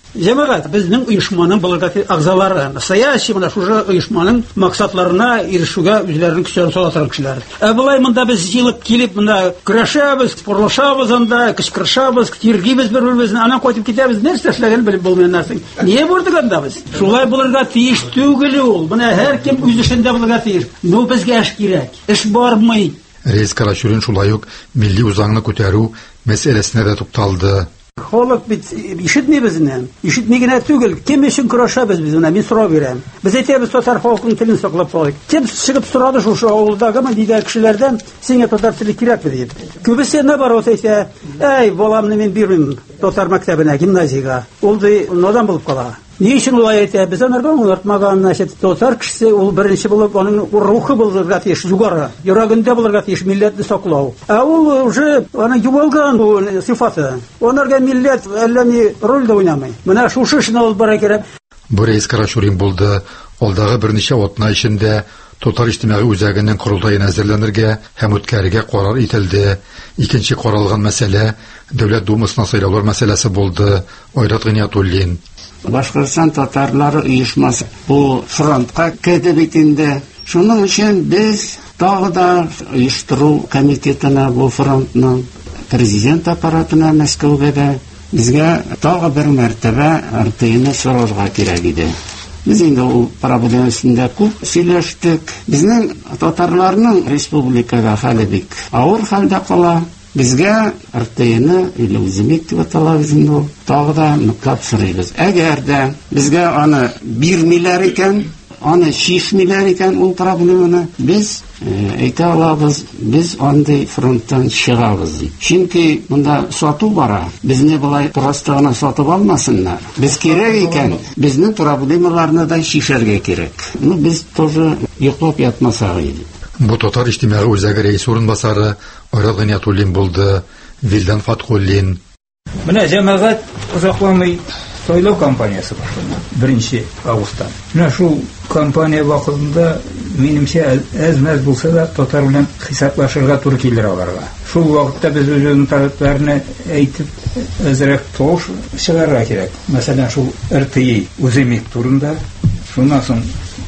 Җәмәгать, безнең оешманың болгаты агзалары, настоящий менә шушы оешманың максатларына ирешүгә үзләренең көчләрен сала торган кешеләр. Булай монда без җыелып килеп, монда көрәшәбез, спорлашабыз анда, кычкырышабыз, тиргибез бер-беребезне, аннан кайтып китәбез, нәрсә эшләгән белеп булмаган нәрсә. Нигә бурдыганда без? Шулай булырга тиеш түгел ул. Менә һәркем үз эшендә булырга тиеш. Ну безгә эш кирәк. Эш бармый. Рейс Карачурин шулай ук милли үзаңны күтәрү мәсьәләсенә дә тукталды. Халык бит ишетми безне. Ишетми генә түгел, кем өчен көрәшәбез без менә, мин сорау бирәм. Без әйтәбез татар халкының телен саклап калыйк. Кем чыгып сорады шушы авылдагы мәдидә кешеләрдән, сиңа татар теле кирәкме дип. Күбесе наоборот әйтә, әй, баламны мин бирмим татар мәктәбенә, гимназиягә. Ул надан булып кала. Ни өчен улай әйтә? Без анарга аңлатмаган, значит, татар кешесе ул беренче булып аның рухы булырга тиеш, югары, йөрәгендә булырга тиеш милләтне саклау. Ул уже аны югалган сыйфаты. Анарга милләт әллә ни роль дә уйнамый. Менә шушы эшне алып бара кирәк. Бу Рейс Карачурин булды. Алдагы берничә атна эчендә татар иҗтимагый үзәгенең курултаен әзерләнергә һәм үткәрергә карар ителде. Икенче каралган мәсьәлә Дәүләт Думасына сайлаулар мәсьәләсе булды. Айрат Гыниятуллин. Башкортстан татарлары оешмасы бу фронтка киде бит инде. Шуның өчен без тагы да оештыру комитетына бу фронтның президент аппаратына Мәскәүгә дә безгә тагы бер мәртәбә РТны сорарга кирәк иде. Без инде ул проблема өстендә күп сөйләштек. Безнең татарларның республикада хәле бик авыр хәлдә кала. Безгә РТны или үземек дип аталабыз инде. Тагы да ныклап сорыйбыз. Әгәр дә безгә аны бирмиләр икән, аны чишмиләр икән ул проблеманы, без әйтә алабыз, без андый фронттан чыгабыз. Чөнки монда сату бара. Безне булай просто гына сатып алмасыннар. Без кирәк икән, безнең проблемаларны да чишәргә кирәк. Ну без тоже йоклап ятмасак иде. Бу татар иҗтимагый үзәге рәис урынбасары Айрат Гыниятуллин булды. Вилдан Фаткуллин. Менә җәмәгать узакламый сайлау кампаниясы башланды 1 августта. Менә шул кампания вакытында минемчә әз-мәз булса да татар белән хисаплашырга туры килер аларга. Шул вакытта без үзебезнең тарафларны әйтеп әзрәк тош чыгарга кирәк. Мәсәлән, шул РТИ үземек турында, шуннан соң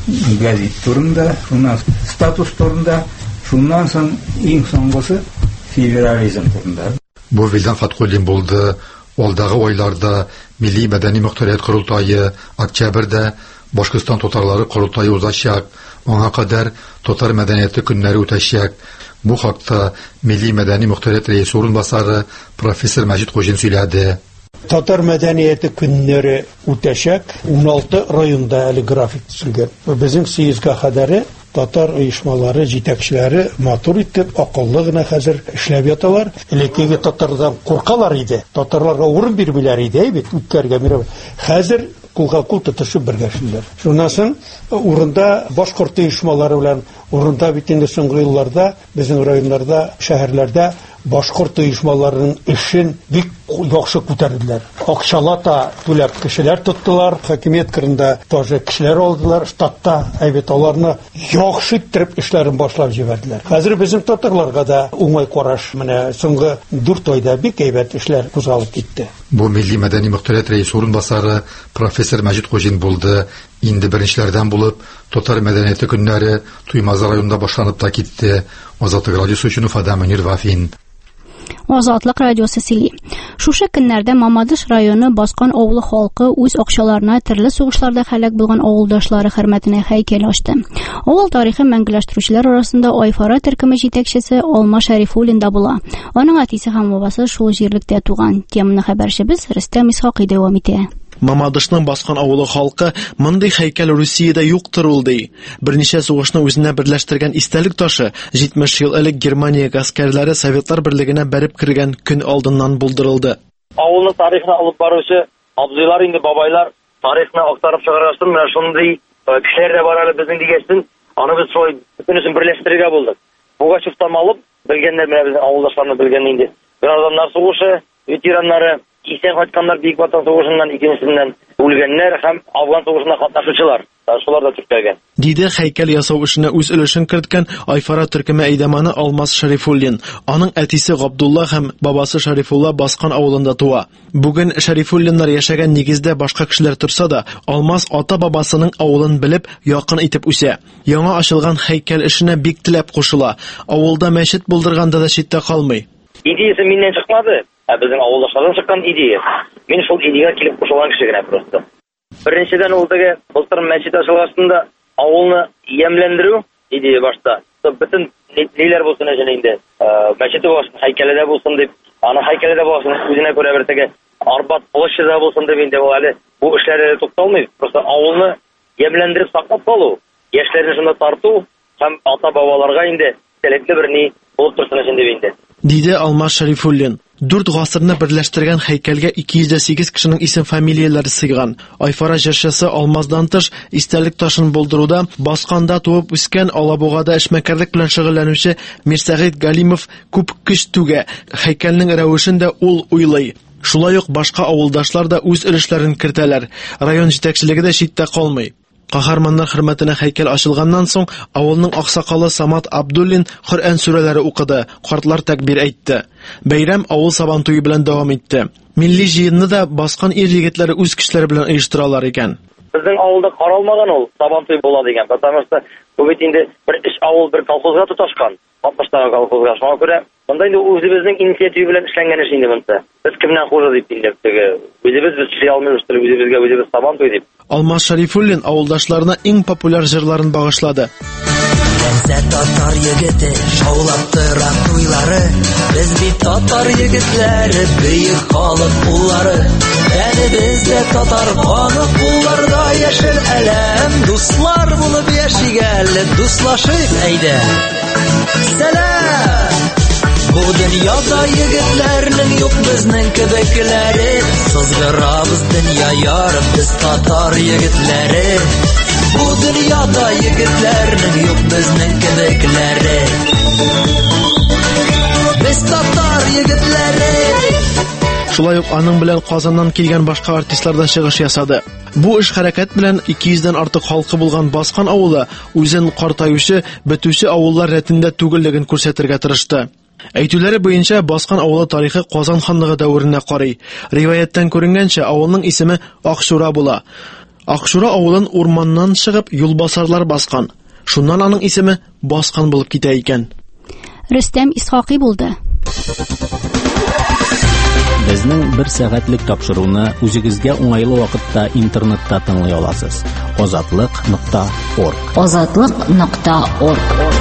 газет турында, шуннан статус турында, шуннан соң иң соңгысы федерализм турында. Бу Вилдан Фаткуллин булды. Алдагы айларда Милли мәдәни мөхтәрият курултайы октябрьдә Башкортстан татарлары курултайы узачак. Аңа кадәр татар мәдәнияте көннәре үтәчәк. Бу хакта Милли мәдәни мөхтәрият рәис урынбасары профессор Мәҗит Хуҗин сөйләде. Татар мәдәнияте көннәре үтәчәк. 16 районда әле график төзелгән. Безнең съездга кадәр татар оешмалары җитәкчеләре матур итеп, акыллы гына хәзер эшләп яталар. Элеккеге татарлардан куркалар иде. Татарларга урын бирмиләр иде бит үткәргә мирә. Хәзер кулга кул тотышып бергә эшләр. Шуннан соң урында башкорт оешмалары белән урында бит инде соңгы елларда безнең районнарда, шәһәрләрдә башкорт оешмаларының эшен бик яхшы күтәрделәр. Акчалата түләп кешеләр тоттылар, хакимият кырында тоже кешеләр алдылар, штатта әйбәт аларны яхшы итеп эшләрен башлап җибәрделәр. Хәзер безнең татарларга да уңай караш, менә соңгы 4 айда бик әйбәт эшләр кузгалып китте. Бу Милли мәдәни мөхтәрият рәис урынбасары профессор Мәҗит Хуҗин булды. Инде беренчеләрдән булып татар мәдәнияте көннәре Туймазы районында башланып та китте. Азатлык радиосы өчен Уфада Мөнир Вафин. Азатлык радиосы сөйли. Шушы көннәрдә Мамадыш районы баскан авыл халкы үз акчаларына төрле сугышларда һәлак булган авылдашлары хөрмәтенә һәйкәл ачты. Авыл тарихын мәңгеләштерүчеләр арасында Айфара төркеме җитәкчесе Алма Шәрифуллин да була. Аның әтисе һәм бабасы шул җирлектә туган. Теманы хәбәрчебез Рөстәм Исхакый дәвам итә. Мамадышның баскан авылы халкы мондый һәйкәл Русиядә юктыр ул ди. Берничә сугышны үзенә берләштергән истәлек ташы 70 ел элек Германия гаскәрләре Советлар берлегенә бәреп кергән көн алдыннан булдырылды. Авылны тарихны алып баручы абзыйлар инде бабайлар тарихны актарып чыгарган менә шундый кешеләр дә бар әле безнең дигәсен. Аны без шулай бөтенесен берләштергә булдык. Бугачевтан алып белгәннәр менә безнең авылдашларны белгән инде. Гражданнар сугышы ветераннары исән кайтканнар Бөек Ватан сугышыннан, икенчесеннән үлгәннәр һәм Афган сугышына катнашучылар. Шулар да теркәлгән. Диде һәйкәл ясау эшенә үз өлешен керткән Айфара төркеме әйдәманы Алмаз Шәрифуллин. Аның әтисе Габдулла һәм бабасы Шәрифулла Баскан авылында туа. Бүген Шәрифуллиннар яшәгән нигездә башка кешеләр торса да, Алмаз ата-бабасының авылын белеп, якын итеп үсә. Яңа ачылган һәйкәл эшенә бик теләп кушыла. Авылда мәчет булдырганда да читтә калмый. Идеясы миннән чыкмады. Безнең авылдашлардан чыккан идея. Мин шул идеягә килеп кушылган кеше генә просто. Беренчедән ул теге былтыр мәчет ачылганда авылны ямьләндерү идея башта. Бөтен ниләр булсын инде. Мәчете булсын, һәйкәле булсын дип, аны һәйкәле булсын, үзенә күрә бер теге Арбат площаде булсын дип инде ул әле бу эшләргә тукталмый. Просто авылны ямьләндереп саклап калу, яшьләрне шунда тарту һәм ата-бабаларга инде сәләтле бер ни булып торсын дип инде. Диде Алмаз Шәрифуллин. 4 гасырны берләштергән һәйкәлгә 208 кешенең исем-фамилияләре сыйган. Айфара җырчысы Алмаздан тыш истәлек ташын булдыруда Басканда туып үскән, Алабугада эшмәкәрлек белән шөгыльләнүче Мирсәгыйть Галимов күп көч түгә. Һәйкәлнең рәвешен дә ул уйлый. Шулай ук башка авылдашлар да үз өлешләрен кертәләр. Район җитәкчелеге дә читтә калмый. Каһарманнар хөрмәтенә һәйкәл ачылганнан соң авылның аксакалы Самат Абдуллин Коръән сүрәләре укыды, картлар тәкбир әйтте. Бәйрәм авыл сабантуе белән дәвам итте. Милли җыенны да Баскан ир-егетләре үз көчләре белән оештыралар икән. Безнең авылда каралмаган ул сабантуй була дигән. Потому что бу бит инде бер эш авыл бер колхозга тоташкан. 60 колхозга шуңа күрә монда инде үзебезнең инициатива белән эшләнгән эш инде монда. Без кемнән хуры дип инде теге үзебез эшли алмыйбыз, үзебезгә үзебез сабантуй дип. Алмаз Шәрифуллин авылдашларына иң популяр җырларын багышлады. Татар егете шаулап тора туйлары, без бит татар егетләре, бөек халык уллары. Әне бездә татар каны кулларда яшел әлем, дуслар булып яшигәле, дуслашыйк әйдә. Сәлам! Бу дөньяда егетләрнең юк безнең кебекләре, сызгырабыз дөнья ярып без татар егетләре. Бу дөньяда егетләрнең юк безнең кебекләре, без татар егетләре. Шулай ук аның белән Казаннан килгән башка артистлар да чыгыш ясады. Бу эш хәрәкәт белән 200дән артык халкы булган Баскан авылы үзен картаючы, бетүче авыллар рәтендә түгеллеген күрсәтергә тырышты. Әйтүләре буенча Баскан авылы тарихы Казан ханлыгы дәверенә карый. Риваяттан күренгәнчә авылның исеме Акшура була. Акшура авылын урманнан чыгып юлбасарлар баскан. Шуннан аның исеме Баскан булып китә икән. Рөстәм Исхакый булды. Безнең 1 сәгатьлек тапшыруны үзегезгә уңайлы вакытта интернетта тыңлый аласыз. Озатлык.орг. Озатлык.орг.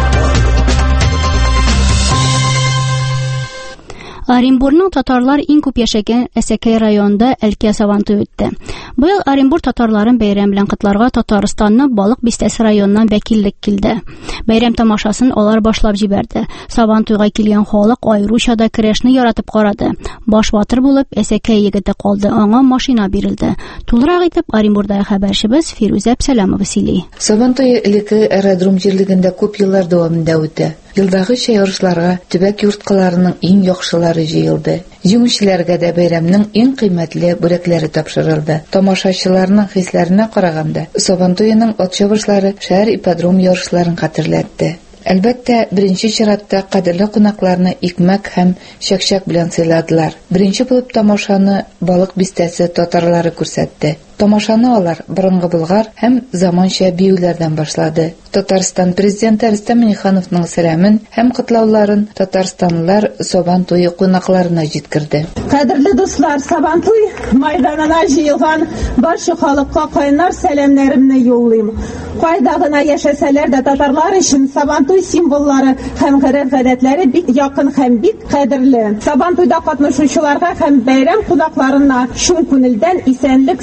Оренбурның татарлар иң күп яшәгән Әсәкәй районында Әлкә сабантуй үтте. Быел Оренбур татарларын бәйрәм белән котларга Татарстанны Балык Бистәсе районыннан вәкиллек килде. Бәйрәм тамашасын алар башлап җибәрде. Сабантуйга килгән халык аеруча да көрәшне яратып карады. Баш батыр булып Әсәкәй егете калды, аңа машина бирелде. Тулырак итеп Оренбурдагы хәбәрчебез Фируза Әбсәләмова сөйли. Сабантуй элекке аэродром җирлегендә күп еллар дәвамында үтте. Елдагыча ярышларга төбәк йорткаларының иң яхшылары җыелды. Җиңүчеләргә дә бәйрәмнең иң кыйммәтле бүләкләре тапшырылды. Тамашачыларның хисләренә караганда, Сабантуйның ат чабышлары шәһәр ипподром ярышларын хәтерләтте. Әлбәттә, беренче чиратта кадерле кунакларны икмәк һәм чәкчәк белән сыйладылар. Беренче булып тамашаны Балык Бистәсе татарлары күрсәтте. Тамашаны алар борынгы Болгар һәм заманча биюләрдән башлады. Татарстан президенты Рөстәм Миңнехановның сәламен һәм котлауларын татарстанлылар Сабантуй кунакларына җиткерде. Кадерле дуслар, Сабантуй мәйданына җыелган барча халыкка кайнар сәламнәремне юллыйм. Кайда гына яшәсәләр дә татарлар өчен Сабантуй символлары һәм гадәтләре бик якын һәм бик кадерле. Сабантуйда катнашучыларга һәм бәйрәм кунакларына шул күңелдән исәнлек, саулык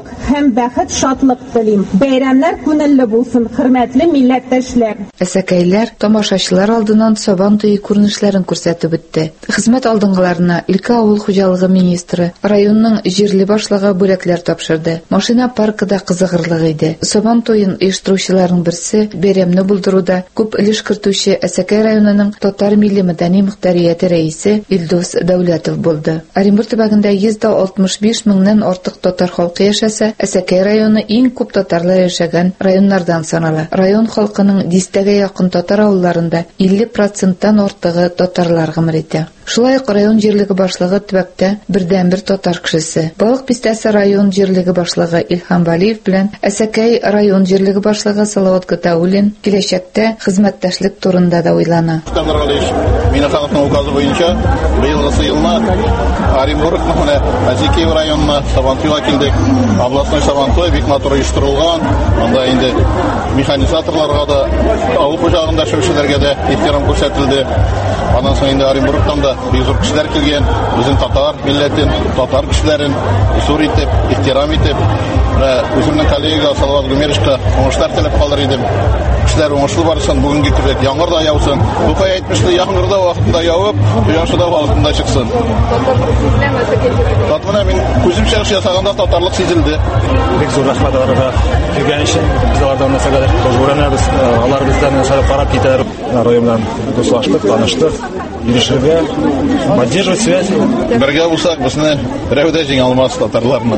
тынычлык һәм бәхет, шатлык телим. Бәйрәмнәр күңелле булсын, хөрмәтле милләттәшләр. Әсәкәйләр тамашачылар алдыннан Сабан туе күренешләрен күрсәтеп үтте. Хезмәт алдынгыларына өлкә авыл хуҗалыгы министры, районның җирле башлыгы бүләкләр тапшырды. Машина паркы да кызыгырлык иде. Сабан туен оештыручыларның берсе бәйрәмне булдыруда күп өлеш кертүче Әсәкәй районының татар милли мәдәни мөхтәрияте рәисе Илдус Дәүләтов булды. Оренбур төбәгендә 165 меңнән артык татар халкы яшәсә, Әсәкәй районы иң күп татарлар яшәгән районнардан санала. Район халкының 10-гә якын татар авылларында 50%-тан артыгы татарлар гомер итә. Шулай ук район җирлеге башлыгы төбәктә бердән-бер татар кешесе. Балык Бистәсе район җирлеге башлыгы Илһам Валиев белән Әсәкәй район җирлеге башлыгы Салават Гатауллин киләчәктә хезмәттәшлек турында да уйлана. Мине халыкның указы буенча быелгы елны Оренбургның Әсәкәй районына Сабантуйга килдек. Областной Сабантуй бик матур оештырылган. Анда инде механизаторларга да, авыл хуҗалыгында эшләүчеләргә дә ихтирам күрсәтелде. Аннан соң инде Оренбургтан да бик зур кешеләр килгән. Безнең татар милләтен, татар кешеләрен зур итеп, ихтирам итеп, үземнең коллега Салават Гумеришка уңышлар теләп калыр идем. Кешеләр уңышлы барсын, бүгенге көндә яңгыр да яусын. Бу әйтмешли яңгыр да вакытында явып, кояш да вакытында чыксын. Татмына мин күзем чыгыш ясаганда татарлык сизелде. Бик зур рәхмәт аларга. Килгән өчен без алардан мәсәләр җибәрәбез. Алар бездән шәһәр карап китәр, районнан дуслаштык, таныштык. Ирешергә, поддерживать связь. Бергә булсак, безне рәвдә җиңә алмас татарларны.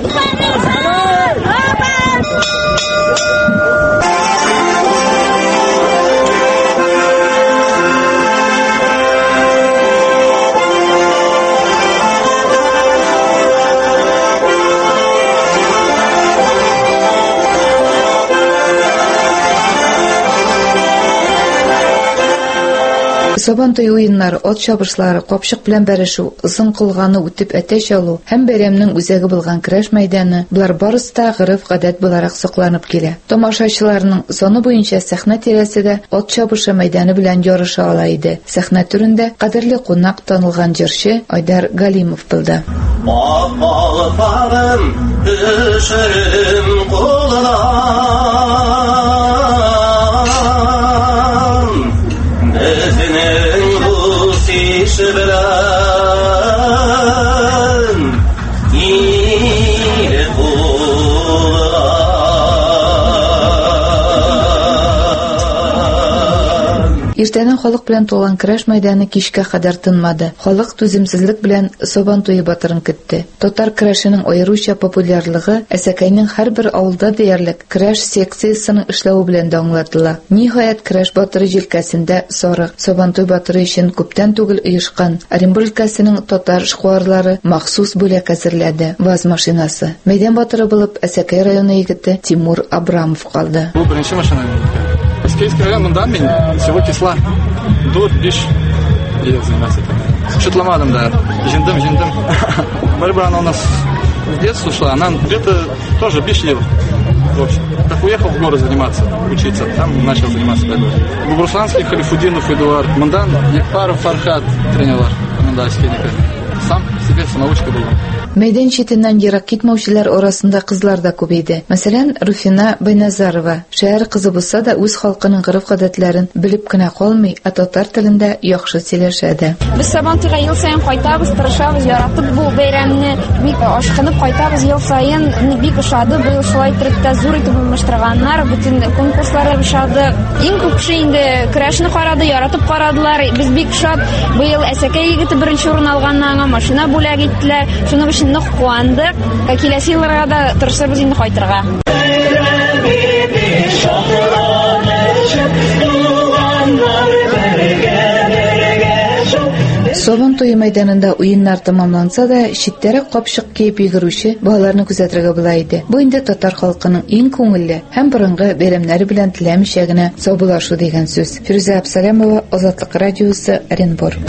Сабан туе уеннары, ат чабышлары, капчык белән бәрешү, озын кылганы үтеп әтәч алу һәм бәйрәмнең үзәге булган көрәш мәйданы, булар барысы да гырыф-гадәт буларак сакланып килә. Тамашачыларның саны буенча сәхнә тирәсендә ат чабышы мәйданы белән ярыша ала иде. Сәхнә түрендә кадерле кунак танылган җырчы Айдар Галимов булды. Иртәннән халык белән тулган көрәш мәйданы кичкә кадәр тынмады. Халык түземсезлек белән Сабан туе батырын көтте. Татар көрәшенең аеруча популярлыгы Әсәкәйнең һәрбер авылда диярлек көрәш секциясының эшләве белән дә аңлатыла. Ниһаять көрәш батыры җилкәсендә сарык Сабан туе батыры өчен күптән түгел оешкан Оренбур өлкәсенең татар шкварлары махсус бүләк әзерләде. ВАЗ машинасы. Мәйдан батыры булып Әсәкәй районы егете Тимур Абрамов калды. Бу беренче машина. Әскейский районында мин всего числа 4-5 ел заниматься. Шутламадым, да. Жендым. Борьба она у нас с детства шла. Она где-то тоже 5 лет. В общем, так уехал в город заниматься, учиться. Там начал заниматься борьбой. Бугурусланский Халифудинов Эдуард. Мандан Якпаров Фархат тренерлар. Мандайский. Сам себе самоучка был. Мәйдан читеннән ерак китмәүчеләр арасында кызлар да күбәйде. Мәсәлән, Руфина Байназарова шәһәр кызы булса да үз халкының гырыф-гадәтләрен белеп кенә калмый, ә татар телендә яхшы сөйләшә дә. Без Сабантуйга ел саен кайтабыз, тырышабыз, яратып бу бәйрәмне бик ашкынып кайтабыз ел саен. Бик ошады, быел шулай итеп зур итеп булыштырганнар, бүтән конкурслар ошады. Иң күп кеше инде көрәшне карады, яратып карадылар. Без бик шат. Быел Әсәкәй егете беренче урын алганнан машина бүләк иттеләр. Шуның өчен нык куандык. Киләсе елларга да тырышабыз инде кайтырга. Сабан туе мәйданында уеннар тамамланса да, читтәрәк капчык киеп йөгерүче балаларны күзәтергә була иде. Бу инде татар халкының иң күңелле һәм борынгы бәйрәмнәре белән теләмичә генә саубулашу дигән сүз. Фирүзә Абсалямова, Азатлык радиосы, Оренбур.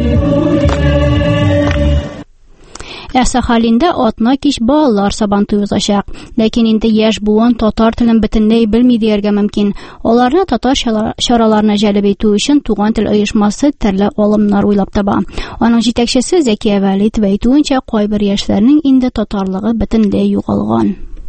Сахалинда атна кич балалар Сабантуй узачак. Ләкин инде яшь буын татар телен бөтенләй белми дияргә мөмкин. Аларны татар чараларына җәлеп итү өчен Туган тел оешмасы төрле алымнар уйлап таба. Аның җитәкчесе Зәкия Вәлитова әйтүенчә, кайбер яшьләрнең инде татарлыгы бөтенләй югалган.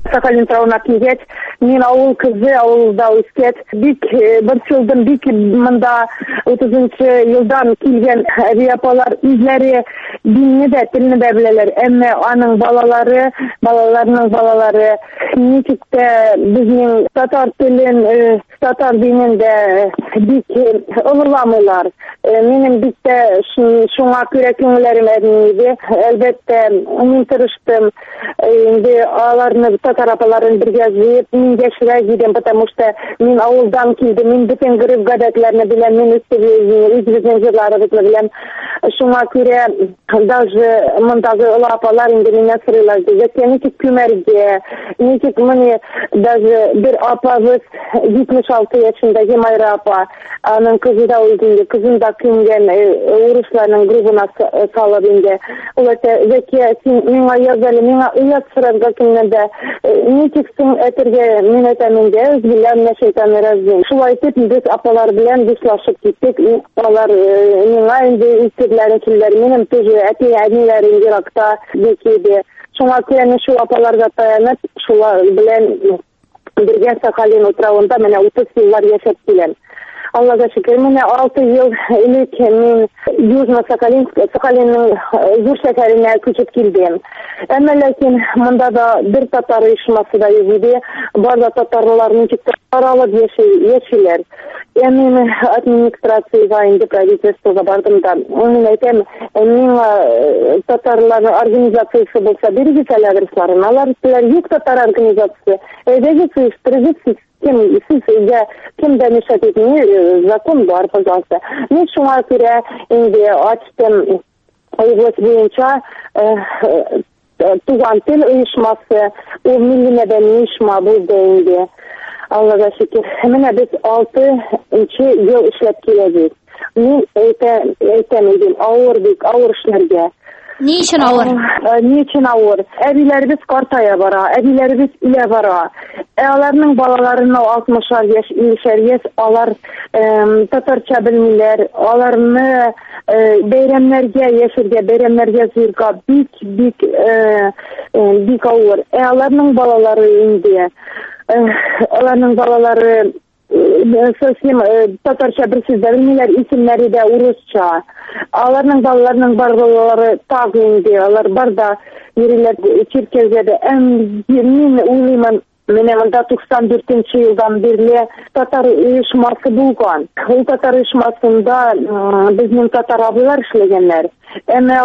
Сахалин травына килгәч, мин авыл кызы, авылда үскәч, бик бер жылдан бик монда 30-нчы елдан килгән әби апалар үзләре динне дә, телне дә беләләр. Әмма аның балаларының балалары ничек тә безнең татар телен, татар динен дә бик олыламыйлар. Минем бик тә шуңа күрә күңелләрем әрниде. Әлбәттә, мин тырыштым. Инде аларны татар апаларын бергә җыеп, мин яшәргә дидем, потому что мин авылдан килдем, мин бөтен гырыф гадәтләрне беләм, мин үзебезнең җырларыбызны беләм. Шуңа күрә даже мондагы олы апалар инде миңа сорыйлар, ничек күмәргә, ничек менә даже бер апабыз 76 яшендәге Майра апа, аның кызы да үлгән, кызын да күмгән, урысларның группына салып инде. Ул әйтә, син миңа язалы, миңа уят сорарга килгәндә, ничек соң әйтергә, мин әйтәм инде, үзбиләр шәйтаны разин. Шулай итеп, без апалар белән дуслашып киттек. Алар миңа инде истәрләрен киләләр. Минем тоже әти-әниләрем еракта дикеде. Шуңа күрә шул апаларга таянып, шулар белән бергә Сахалин утравында менә 30 еллар яшәп киләм. Аллага шөкер, менә 6 ел элек мин Сахалинның зур шәһәренә күчеп килдем. Әмма ләкин монда да бер татар оешмасы да юк иде. Барда татарлар ничек таралып яшиләр. Мин администрациягә инде правительствога бардым да. Мин әйтәм, мин татарларның организациясе булса, бирегез әле адресларын. Алар юк татар организациясе. Әйдәгез, сыйыштырыгыз. Кем дәнешәт етмей, закон бар, пожалуйста. Мен шуңа күрә инде ачтым область буенча туган тел оешмасы, ул милли мәдәни оешма булды инде. Аллага шөкер. Менә без 6-нчы ел эшләп киләбез. Мин әйтәм идем, авыр эшләргә. Ни өчен авыр? Ни өчен авыр? Әбиләребез картая бара, әбиләребез үлә бара. Аларның балаларына 60 яшь, 50 яшь, алар татарча белмиләр. Аларны бәйрәмнәргә яшәргә, бәйрәмнәргә зурга бик авыр. Аларның балалары инде, аларның балалары совсем татарча бер сүз белмиләр, исемнәре дә урысча. Аларның балалары тагы инде, алар барда йөриләр Черкезгәдә. Мин уйлыйм, менә монда 94-нче елдан бирле татар оешмасы булган. Ул татар оешмасында безнең татар абыйлар эшләгәннәр. Әмма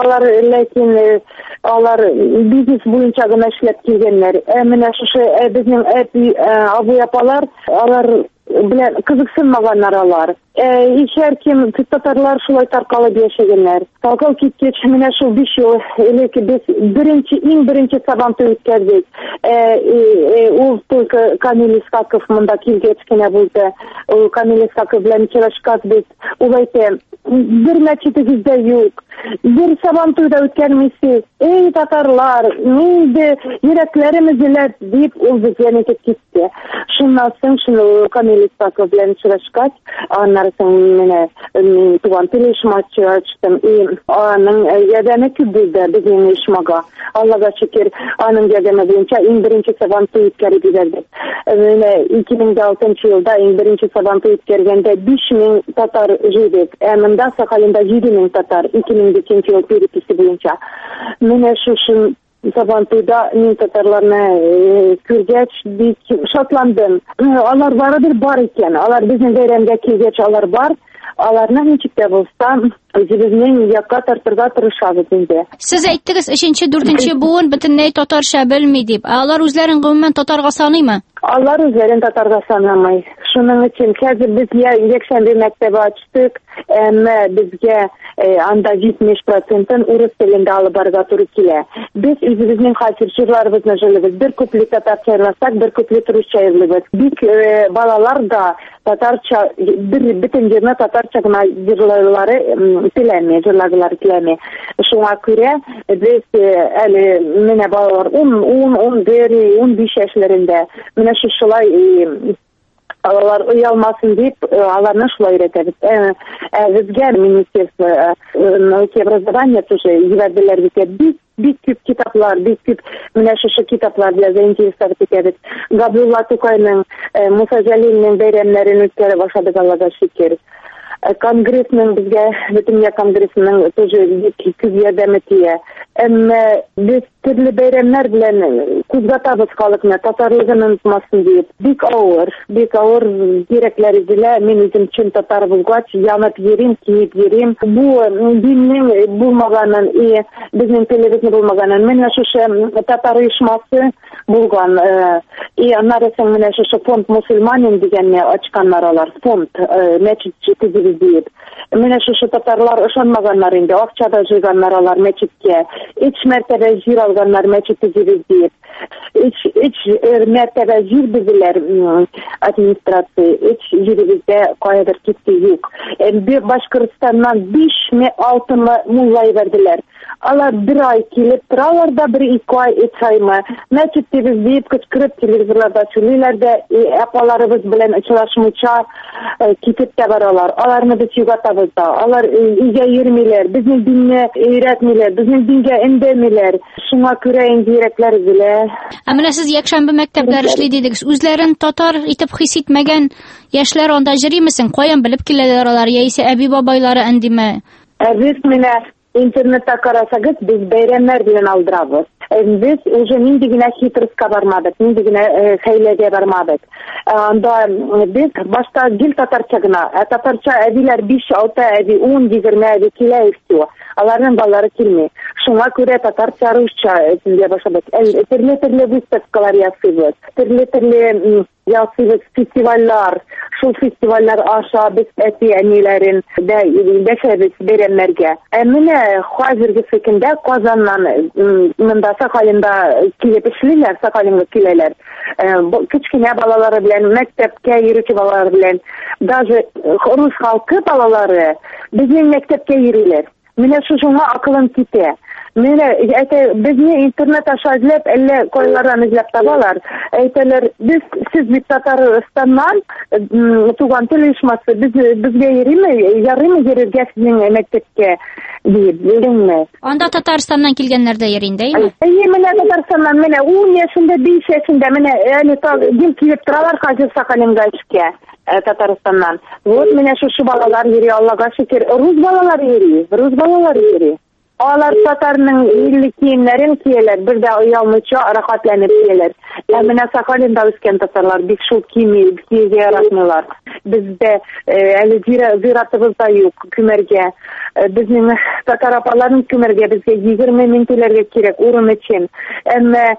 алар бизнес буенча гына эшләп килгәннәр. Менә шушы безнең абый-апалар, алар белән кызыксынмаганнар алар. Ишәр кем татарлар шулай таркалып яшәгәннәр. Таркал киткәч, менә шул 5 ел элек без беренче сабантуй үткәрдек. Ул только Камил Исхаков монда килгәч кенә булды. Ул Камил Исхаков белән чирашкас без. Ул әйтә, бер мәчетегездә юк. Бер сабантуйда үткәрмисез. Эй татарлар, минде йөрәкләрем өзелә дип ул безгә әйтеп китте. Шуннан соң шул Камил Исхаков белән чирашкас, менә мин туган тел оешмасы ачтым. Аның ярдәме күп булды безнең оешмага. Аллага шөкер, аның ярдәме буенча иң беренче сабантуй үткәреп җибәрдек. Менә 2006 елда иң беренче сабантуй үткәргәндә 5000 татар җыйдык. Монда Сахалинда 7000 татар 2005 ел переписи буенча. Менә шушы сабантуйда мин татарларны күргәч бик шатландым. Алар барыбер бар икән. Алар безнең бәйрәмгә килгәч алар бар. Аларны ничек тә булса үзебезнең якка тартырга тырышабыз инде. Сез әйттегез, 3-4 буын бөтенләй татарча белми дип. Алар үзләрен гомумән татарга саныймы? Алар үзләрен татарга санамый. Шуның өчен хәзер без якшәмбе мәктәбе ачтык, әмма безгә анда 70% урыс телендә алып барырга туры килә. Без үзебезнең хәзер җырларыбызны җырлыйбыз. Бер куплет татарча җырласак, бер куплет русча җырлыйбыз. Бик балалар да татарча, бөтен җырны татарча гына җырлаулары җырлагылары теләми. Шуңа күрә без әле менә балалар 10-11-15 яшьләрендә менә шулай алар уялмасын дип, аларны шулай өйрәтәбез. Безгә министерство образования тоже җибәрделәр бит. бик күп китаплар, бик күп менә шушы китаплар белән заинтересовать итәбез. Габдулла Тукайның, Муса Җәлилнең бәйрәмнәрен үткәрә башладык, Аллага шөкер. Конгрессның безгә, бөтенләй конгрессның тоже күп ярдәм итә. Әмма без төрле бәйрәмнәр белән күзгатабыз халыкны, татарлыгын онытмасын дип. Бик авыр кирәкләр иде. Мин үзем чын татар булгач, янып йөрим, киеп йөрим. Бу диннең булмаганын, безнең телебезне булмаганын, менә шушы татар оешмасы булган. Аннары соң менә шушы фонд мусульманин дигәнне ачканнар алар, фонд мәчет төзегез дип. Менә шушы татарлар ышанмаганнар инде, акча да җыйганнар алар мәчеткә. Üç mərtəbə jir alğanlar məçid tüzürüz deyib. Üç mərtəbə jir bizlər administrasiya. Üç jirimizdə qayadır kitdi yox. Başkırıstandan 5-6 mullay verdiler. Alar bir ay kilip turalar da 1-2 ay 3 ay mı? Məçid tüzürüz deyib kıçkırıp televizorlarda söyləyirlər də apalarımız bilən içilaşmışa kitib də var. Alarını biz yugatabız da. Alar üge yürməylər, bizim dinni öyrətməylər, bizim dinge endemilər. Şuna görə indireklər bilə. Әмінә сіз якшәмбе мәктәпләр эшли дидегез. Үзләрен татар итеп хис итмәгән яшьләр анда йөримесең? Каян белеп киләләр алар? Яисә әби бабайлары әндиме? Без менә интернетта карасагыз, без бәйрәмнәр белән алдырабыз. Biz уже нинди генә хитрыска бармадык, нинди генә хәйләгә бармадык. Анда без башта гел татарча гына. Татарча әбиләр 5-6, әби 10-20 әби килә и все. Аларның балалары килми. Шуңа күрә татарча, русча сөйләп башладык. Төрле выставкалар ясыйбыз. Төрле ясыйбыз фестивальләр. Шул фестивальләр аша без әти-әниләрен дәшәбез бәйрәмнәргә. Менә хәзерге көндә Казаннан монда Сахалинда килеп эшлиләр, Сахалинга киләләр. Кечкенә балалары белән, мәктәпкә йөрүче балалар белән, даже рус халкы балалары безнең мәктәпкә йөриләр. Менә шуңа акылым китә. Менә безне интернет аша эзләп, әллә кайлардан эзләп табалар. Әйтәләр, сез бит Татарстаннан туган тел оешмасы, безгә ярыймы йөрергә сезнең мәктәпкә дип, белеңме? Анда Татарстаннан килгәннәр дә йөри инде, әйме? Менә Татарстаннан, менә 10 яшендә, 5 яшендә, менә гел килеп торалар хәзер Сахалинга эшкә. Татарстаннан. Вот менә шушы балалар йөри, Аллага шөкер. Рус балалар йөри. Алар татарның милли киемнәрен кияләр, бер дә оялмыйча рәхәтләнеп кияләр. Менә Сахалинда үскән татарлар бик шул киемгә яратмыйлар. Бездә әле зиратыбыз да юк күмәргә. Безнең татар апаларның күмәргә безгә 20 мең түләргә кирәк урын өчен. Әмма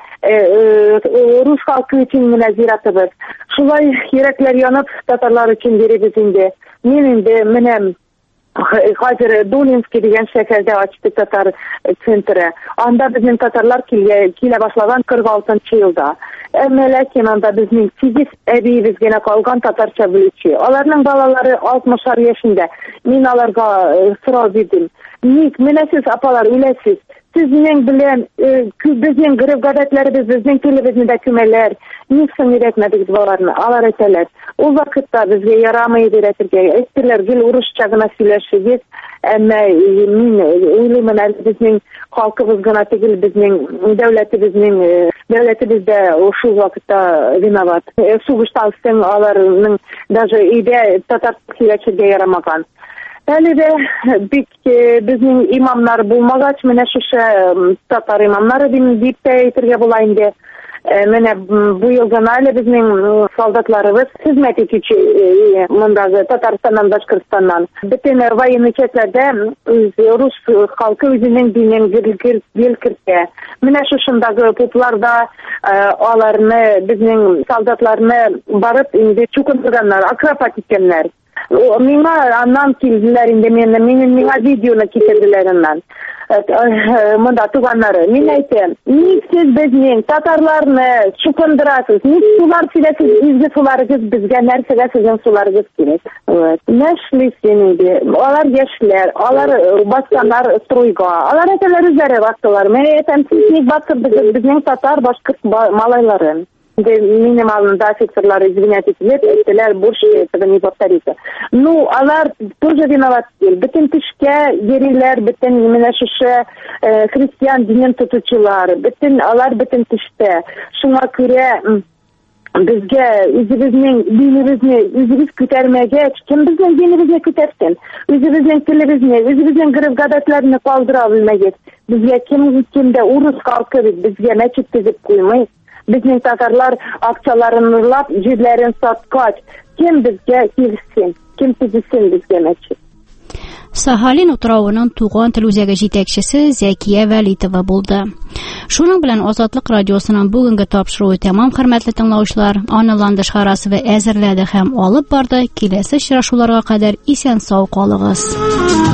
рус халкы өчен менә зиратыбыз. Шулай йөрәкләр янып татарлар өчен биребез инде. Мин инде менә хәзер Долинский дигән шәһәрдә ачты татар центры. Анда безнең татарлар килә башлаган 46 елда. Ләкин анда безнең 8 әбиебез генә калган татарча белүче. Аларның балалары 60 яшендә. Мин аларга сорау бирдем. Ник менә сез апалар үләсез? Сезнең белән безнең гөрәп-гадәтләребез, безнең телебезне дә күмәләр. Ник соң өйрәтмәдегез балаларны? Алар әйтәләр. Ул вакытта безгә ярамый өйрәтергә. Әйттеләр, гел урысча гына сөйләшегез. Әмма мин уйлыйм, безнең халкыбыз гына түгел, безнең дәүләтебез дә шул вакытта виноват. Сугыштан соң аларның даже өйдә татар сөйләшергә ярамаган. Әле дә бик безнең имамнар булмагач, менә шушы татар имамнары дип әйтергә була инде. Менә бу ел гына әле безнең солдатларыбыз хезмәт итүче мондагы Татарстаннан, Башкортстаннан. Бөтен военный частьләрдә рус халкы үзенең динен гел кертә. Менә шушындагы попларда аларны, безнең солдатларны барып инде чукындырганнар, акрофат иткәннәр. Миңа аннан килделәр инде, миңа видеоны китерделәр аннан. Монда туганнары. Мин әйтәм, ник сез безнең татарларны чукындырасыз? Ник сулар киләсез? Изге суларыгыз безгә, нәрсәгә сезнең суларыгыз кирәк? Нәшлисен инде. Алар яшьләр, алар басканнар стройга. Алар әйтәләр үзләре бастылар. Мен әйтәм, сез ник бастырдыгыз безнең татар, башкорт малайларын? минимальный секторлары извинять этилер больше этого не повторится. Ну, алар тоже виноват. Bütün тишке yerler, bütün именно шушы христиан динен тутучылар, bütün алар bütün тиште. Шуңа күрә безгә үзебезнең динебезне үзебез күтәрмәгәч, кем безнең динебезне күтәрсен? Үзебезнең телебезне, үзебезнең гырыф-гадәтләрне калдыра белмәгәч, безгә кемдә урыс халкы безгә мәчет төзеп куймый. Безнең татарлар акчаларын урлап, җирләрен саткач, кем безгә килсен? Кем төзесен безгә мәчет? Сахалин утравының туган тел үзәге җитәкчесе Зәкия Вәлитова булды. Шуның белән Азатлык радиосының бүгенге тапшыруы тәмам, хөрмәтле тыңлаучылар. Аны Ландыш Харасова әзерләде һәм алып барды. Киләсе очрашуларга кадәр исән-сау калыгыз.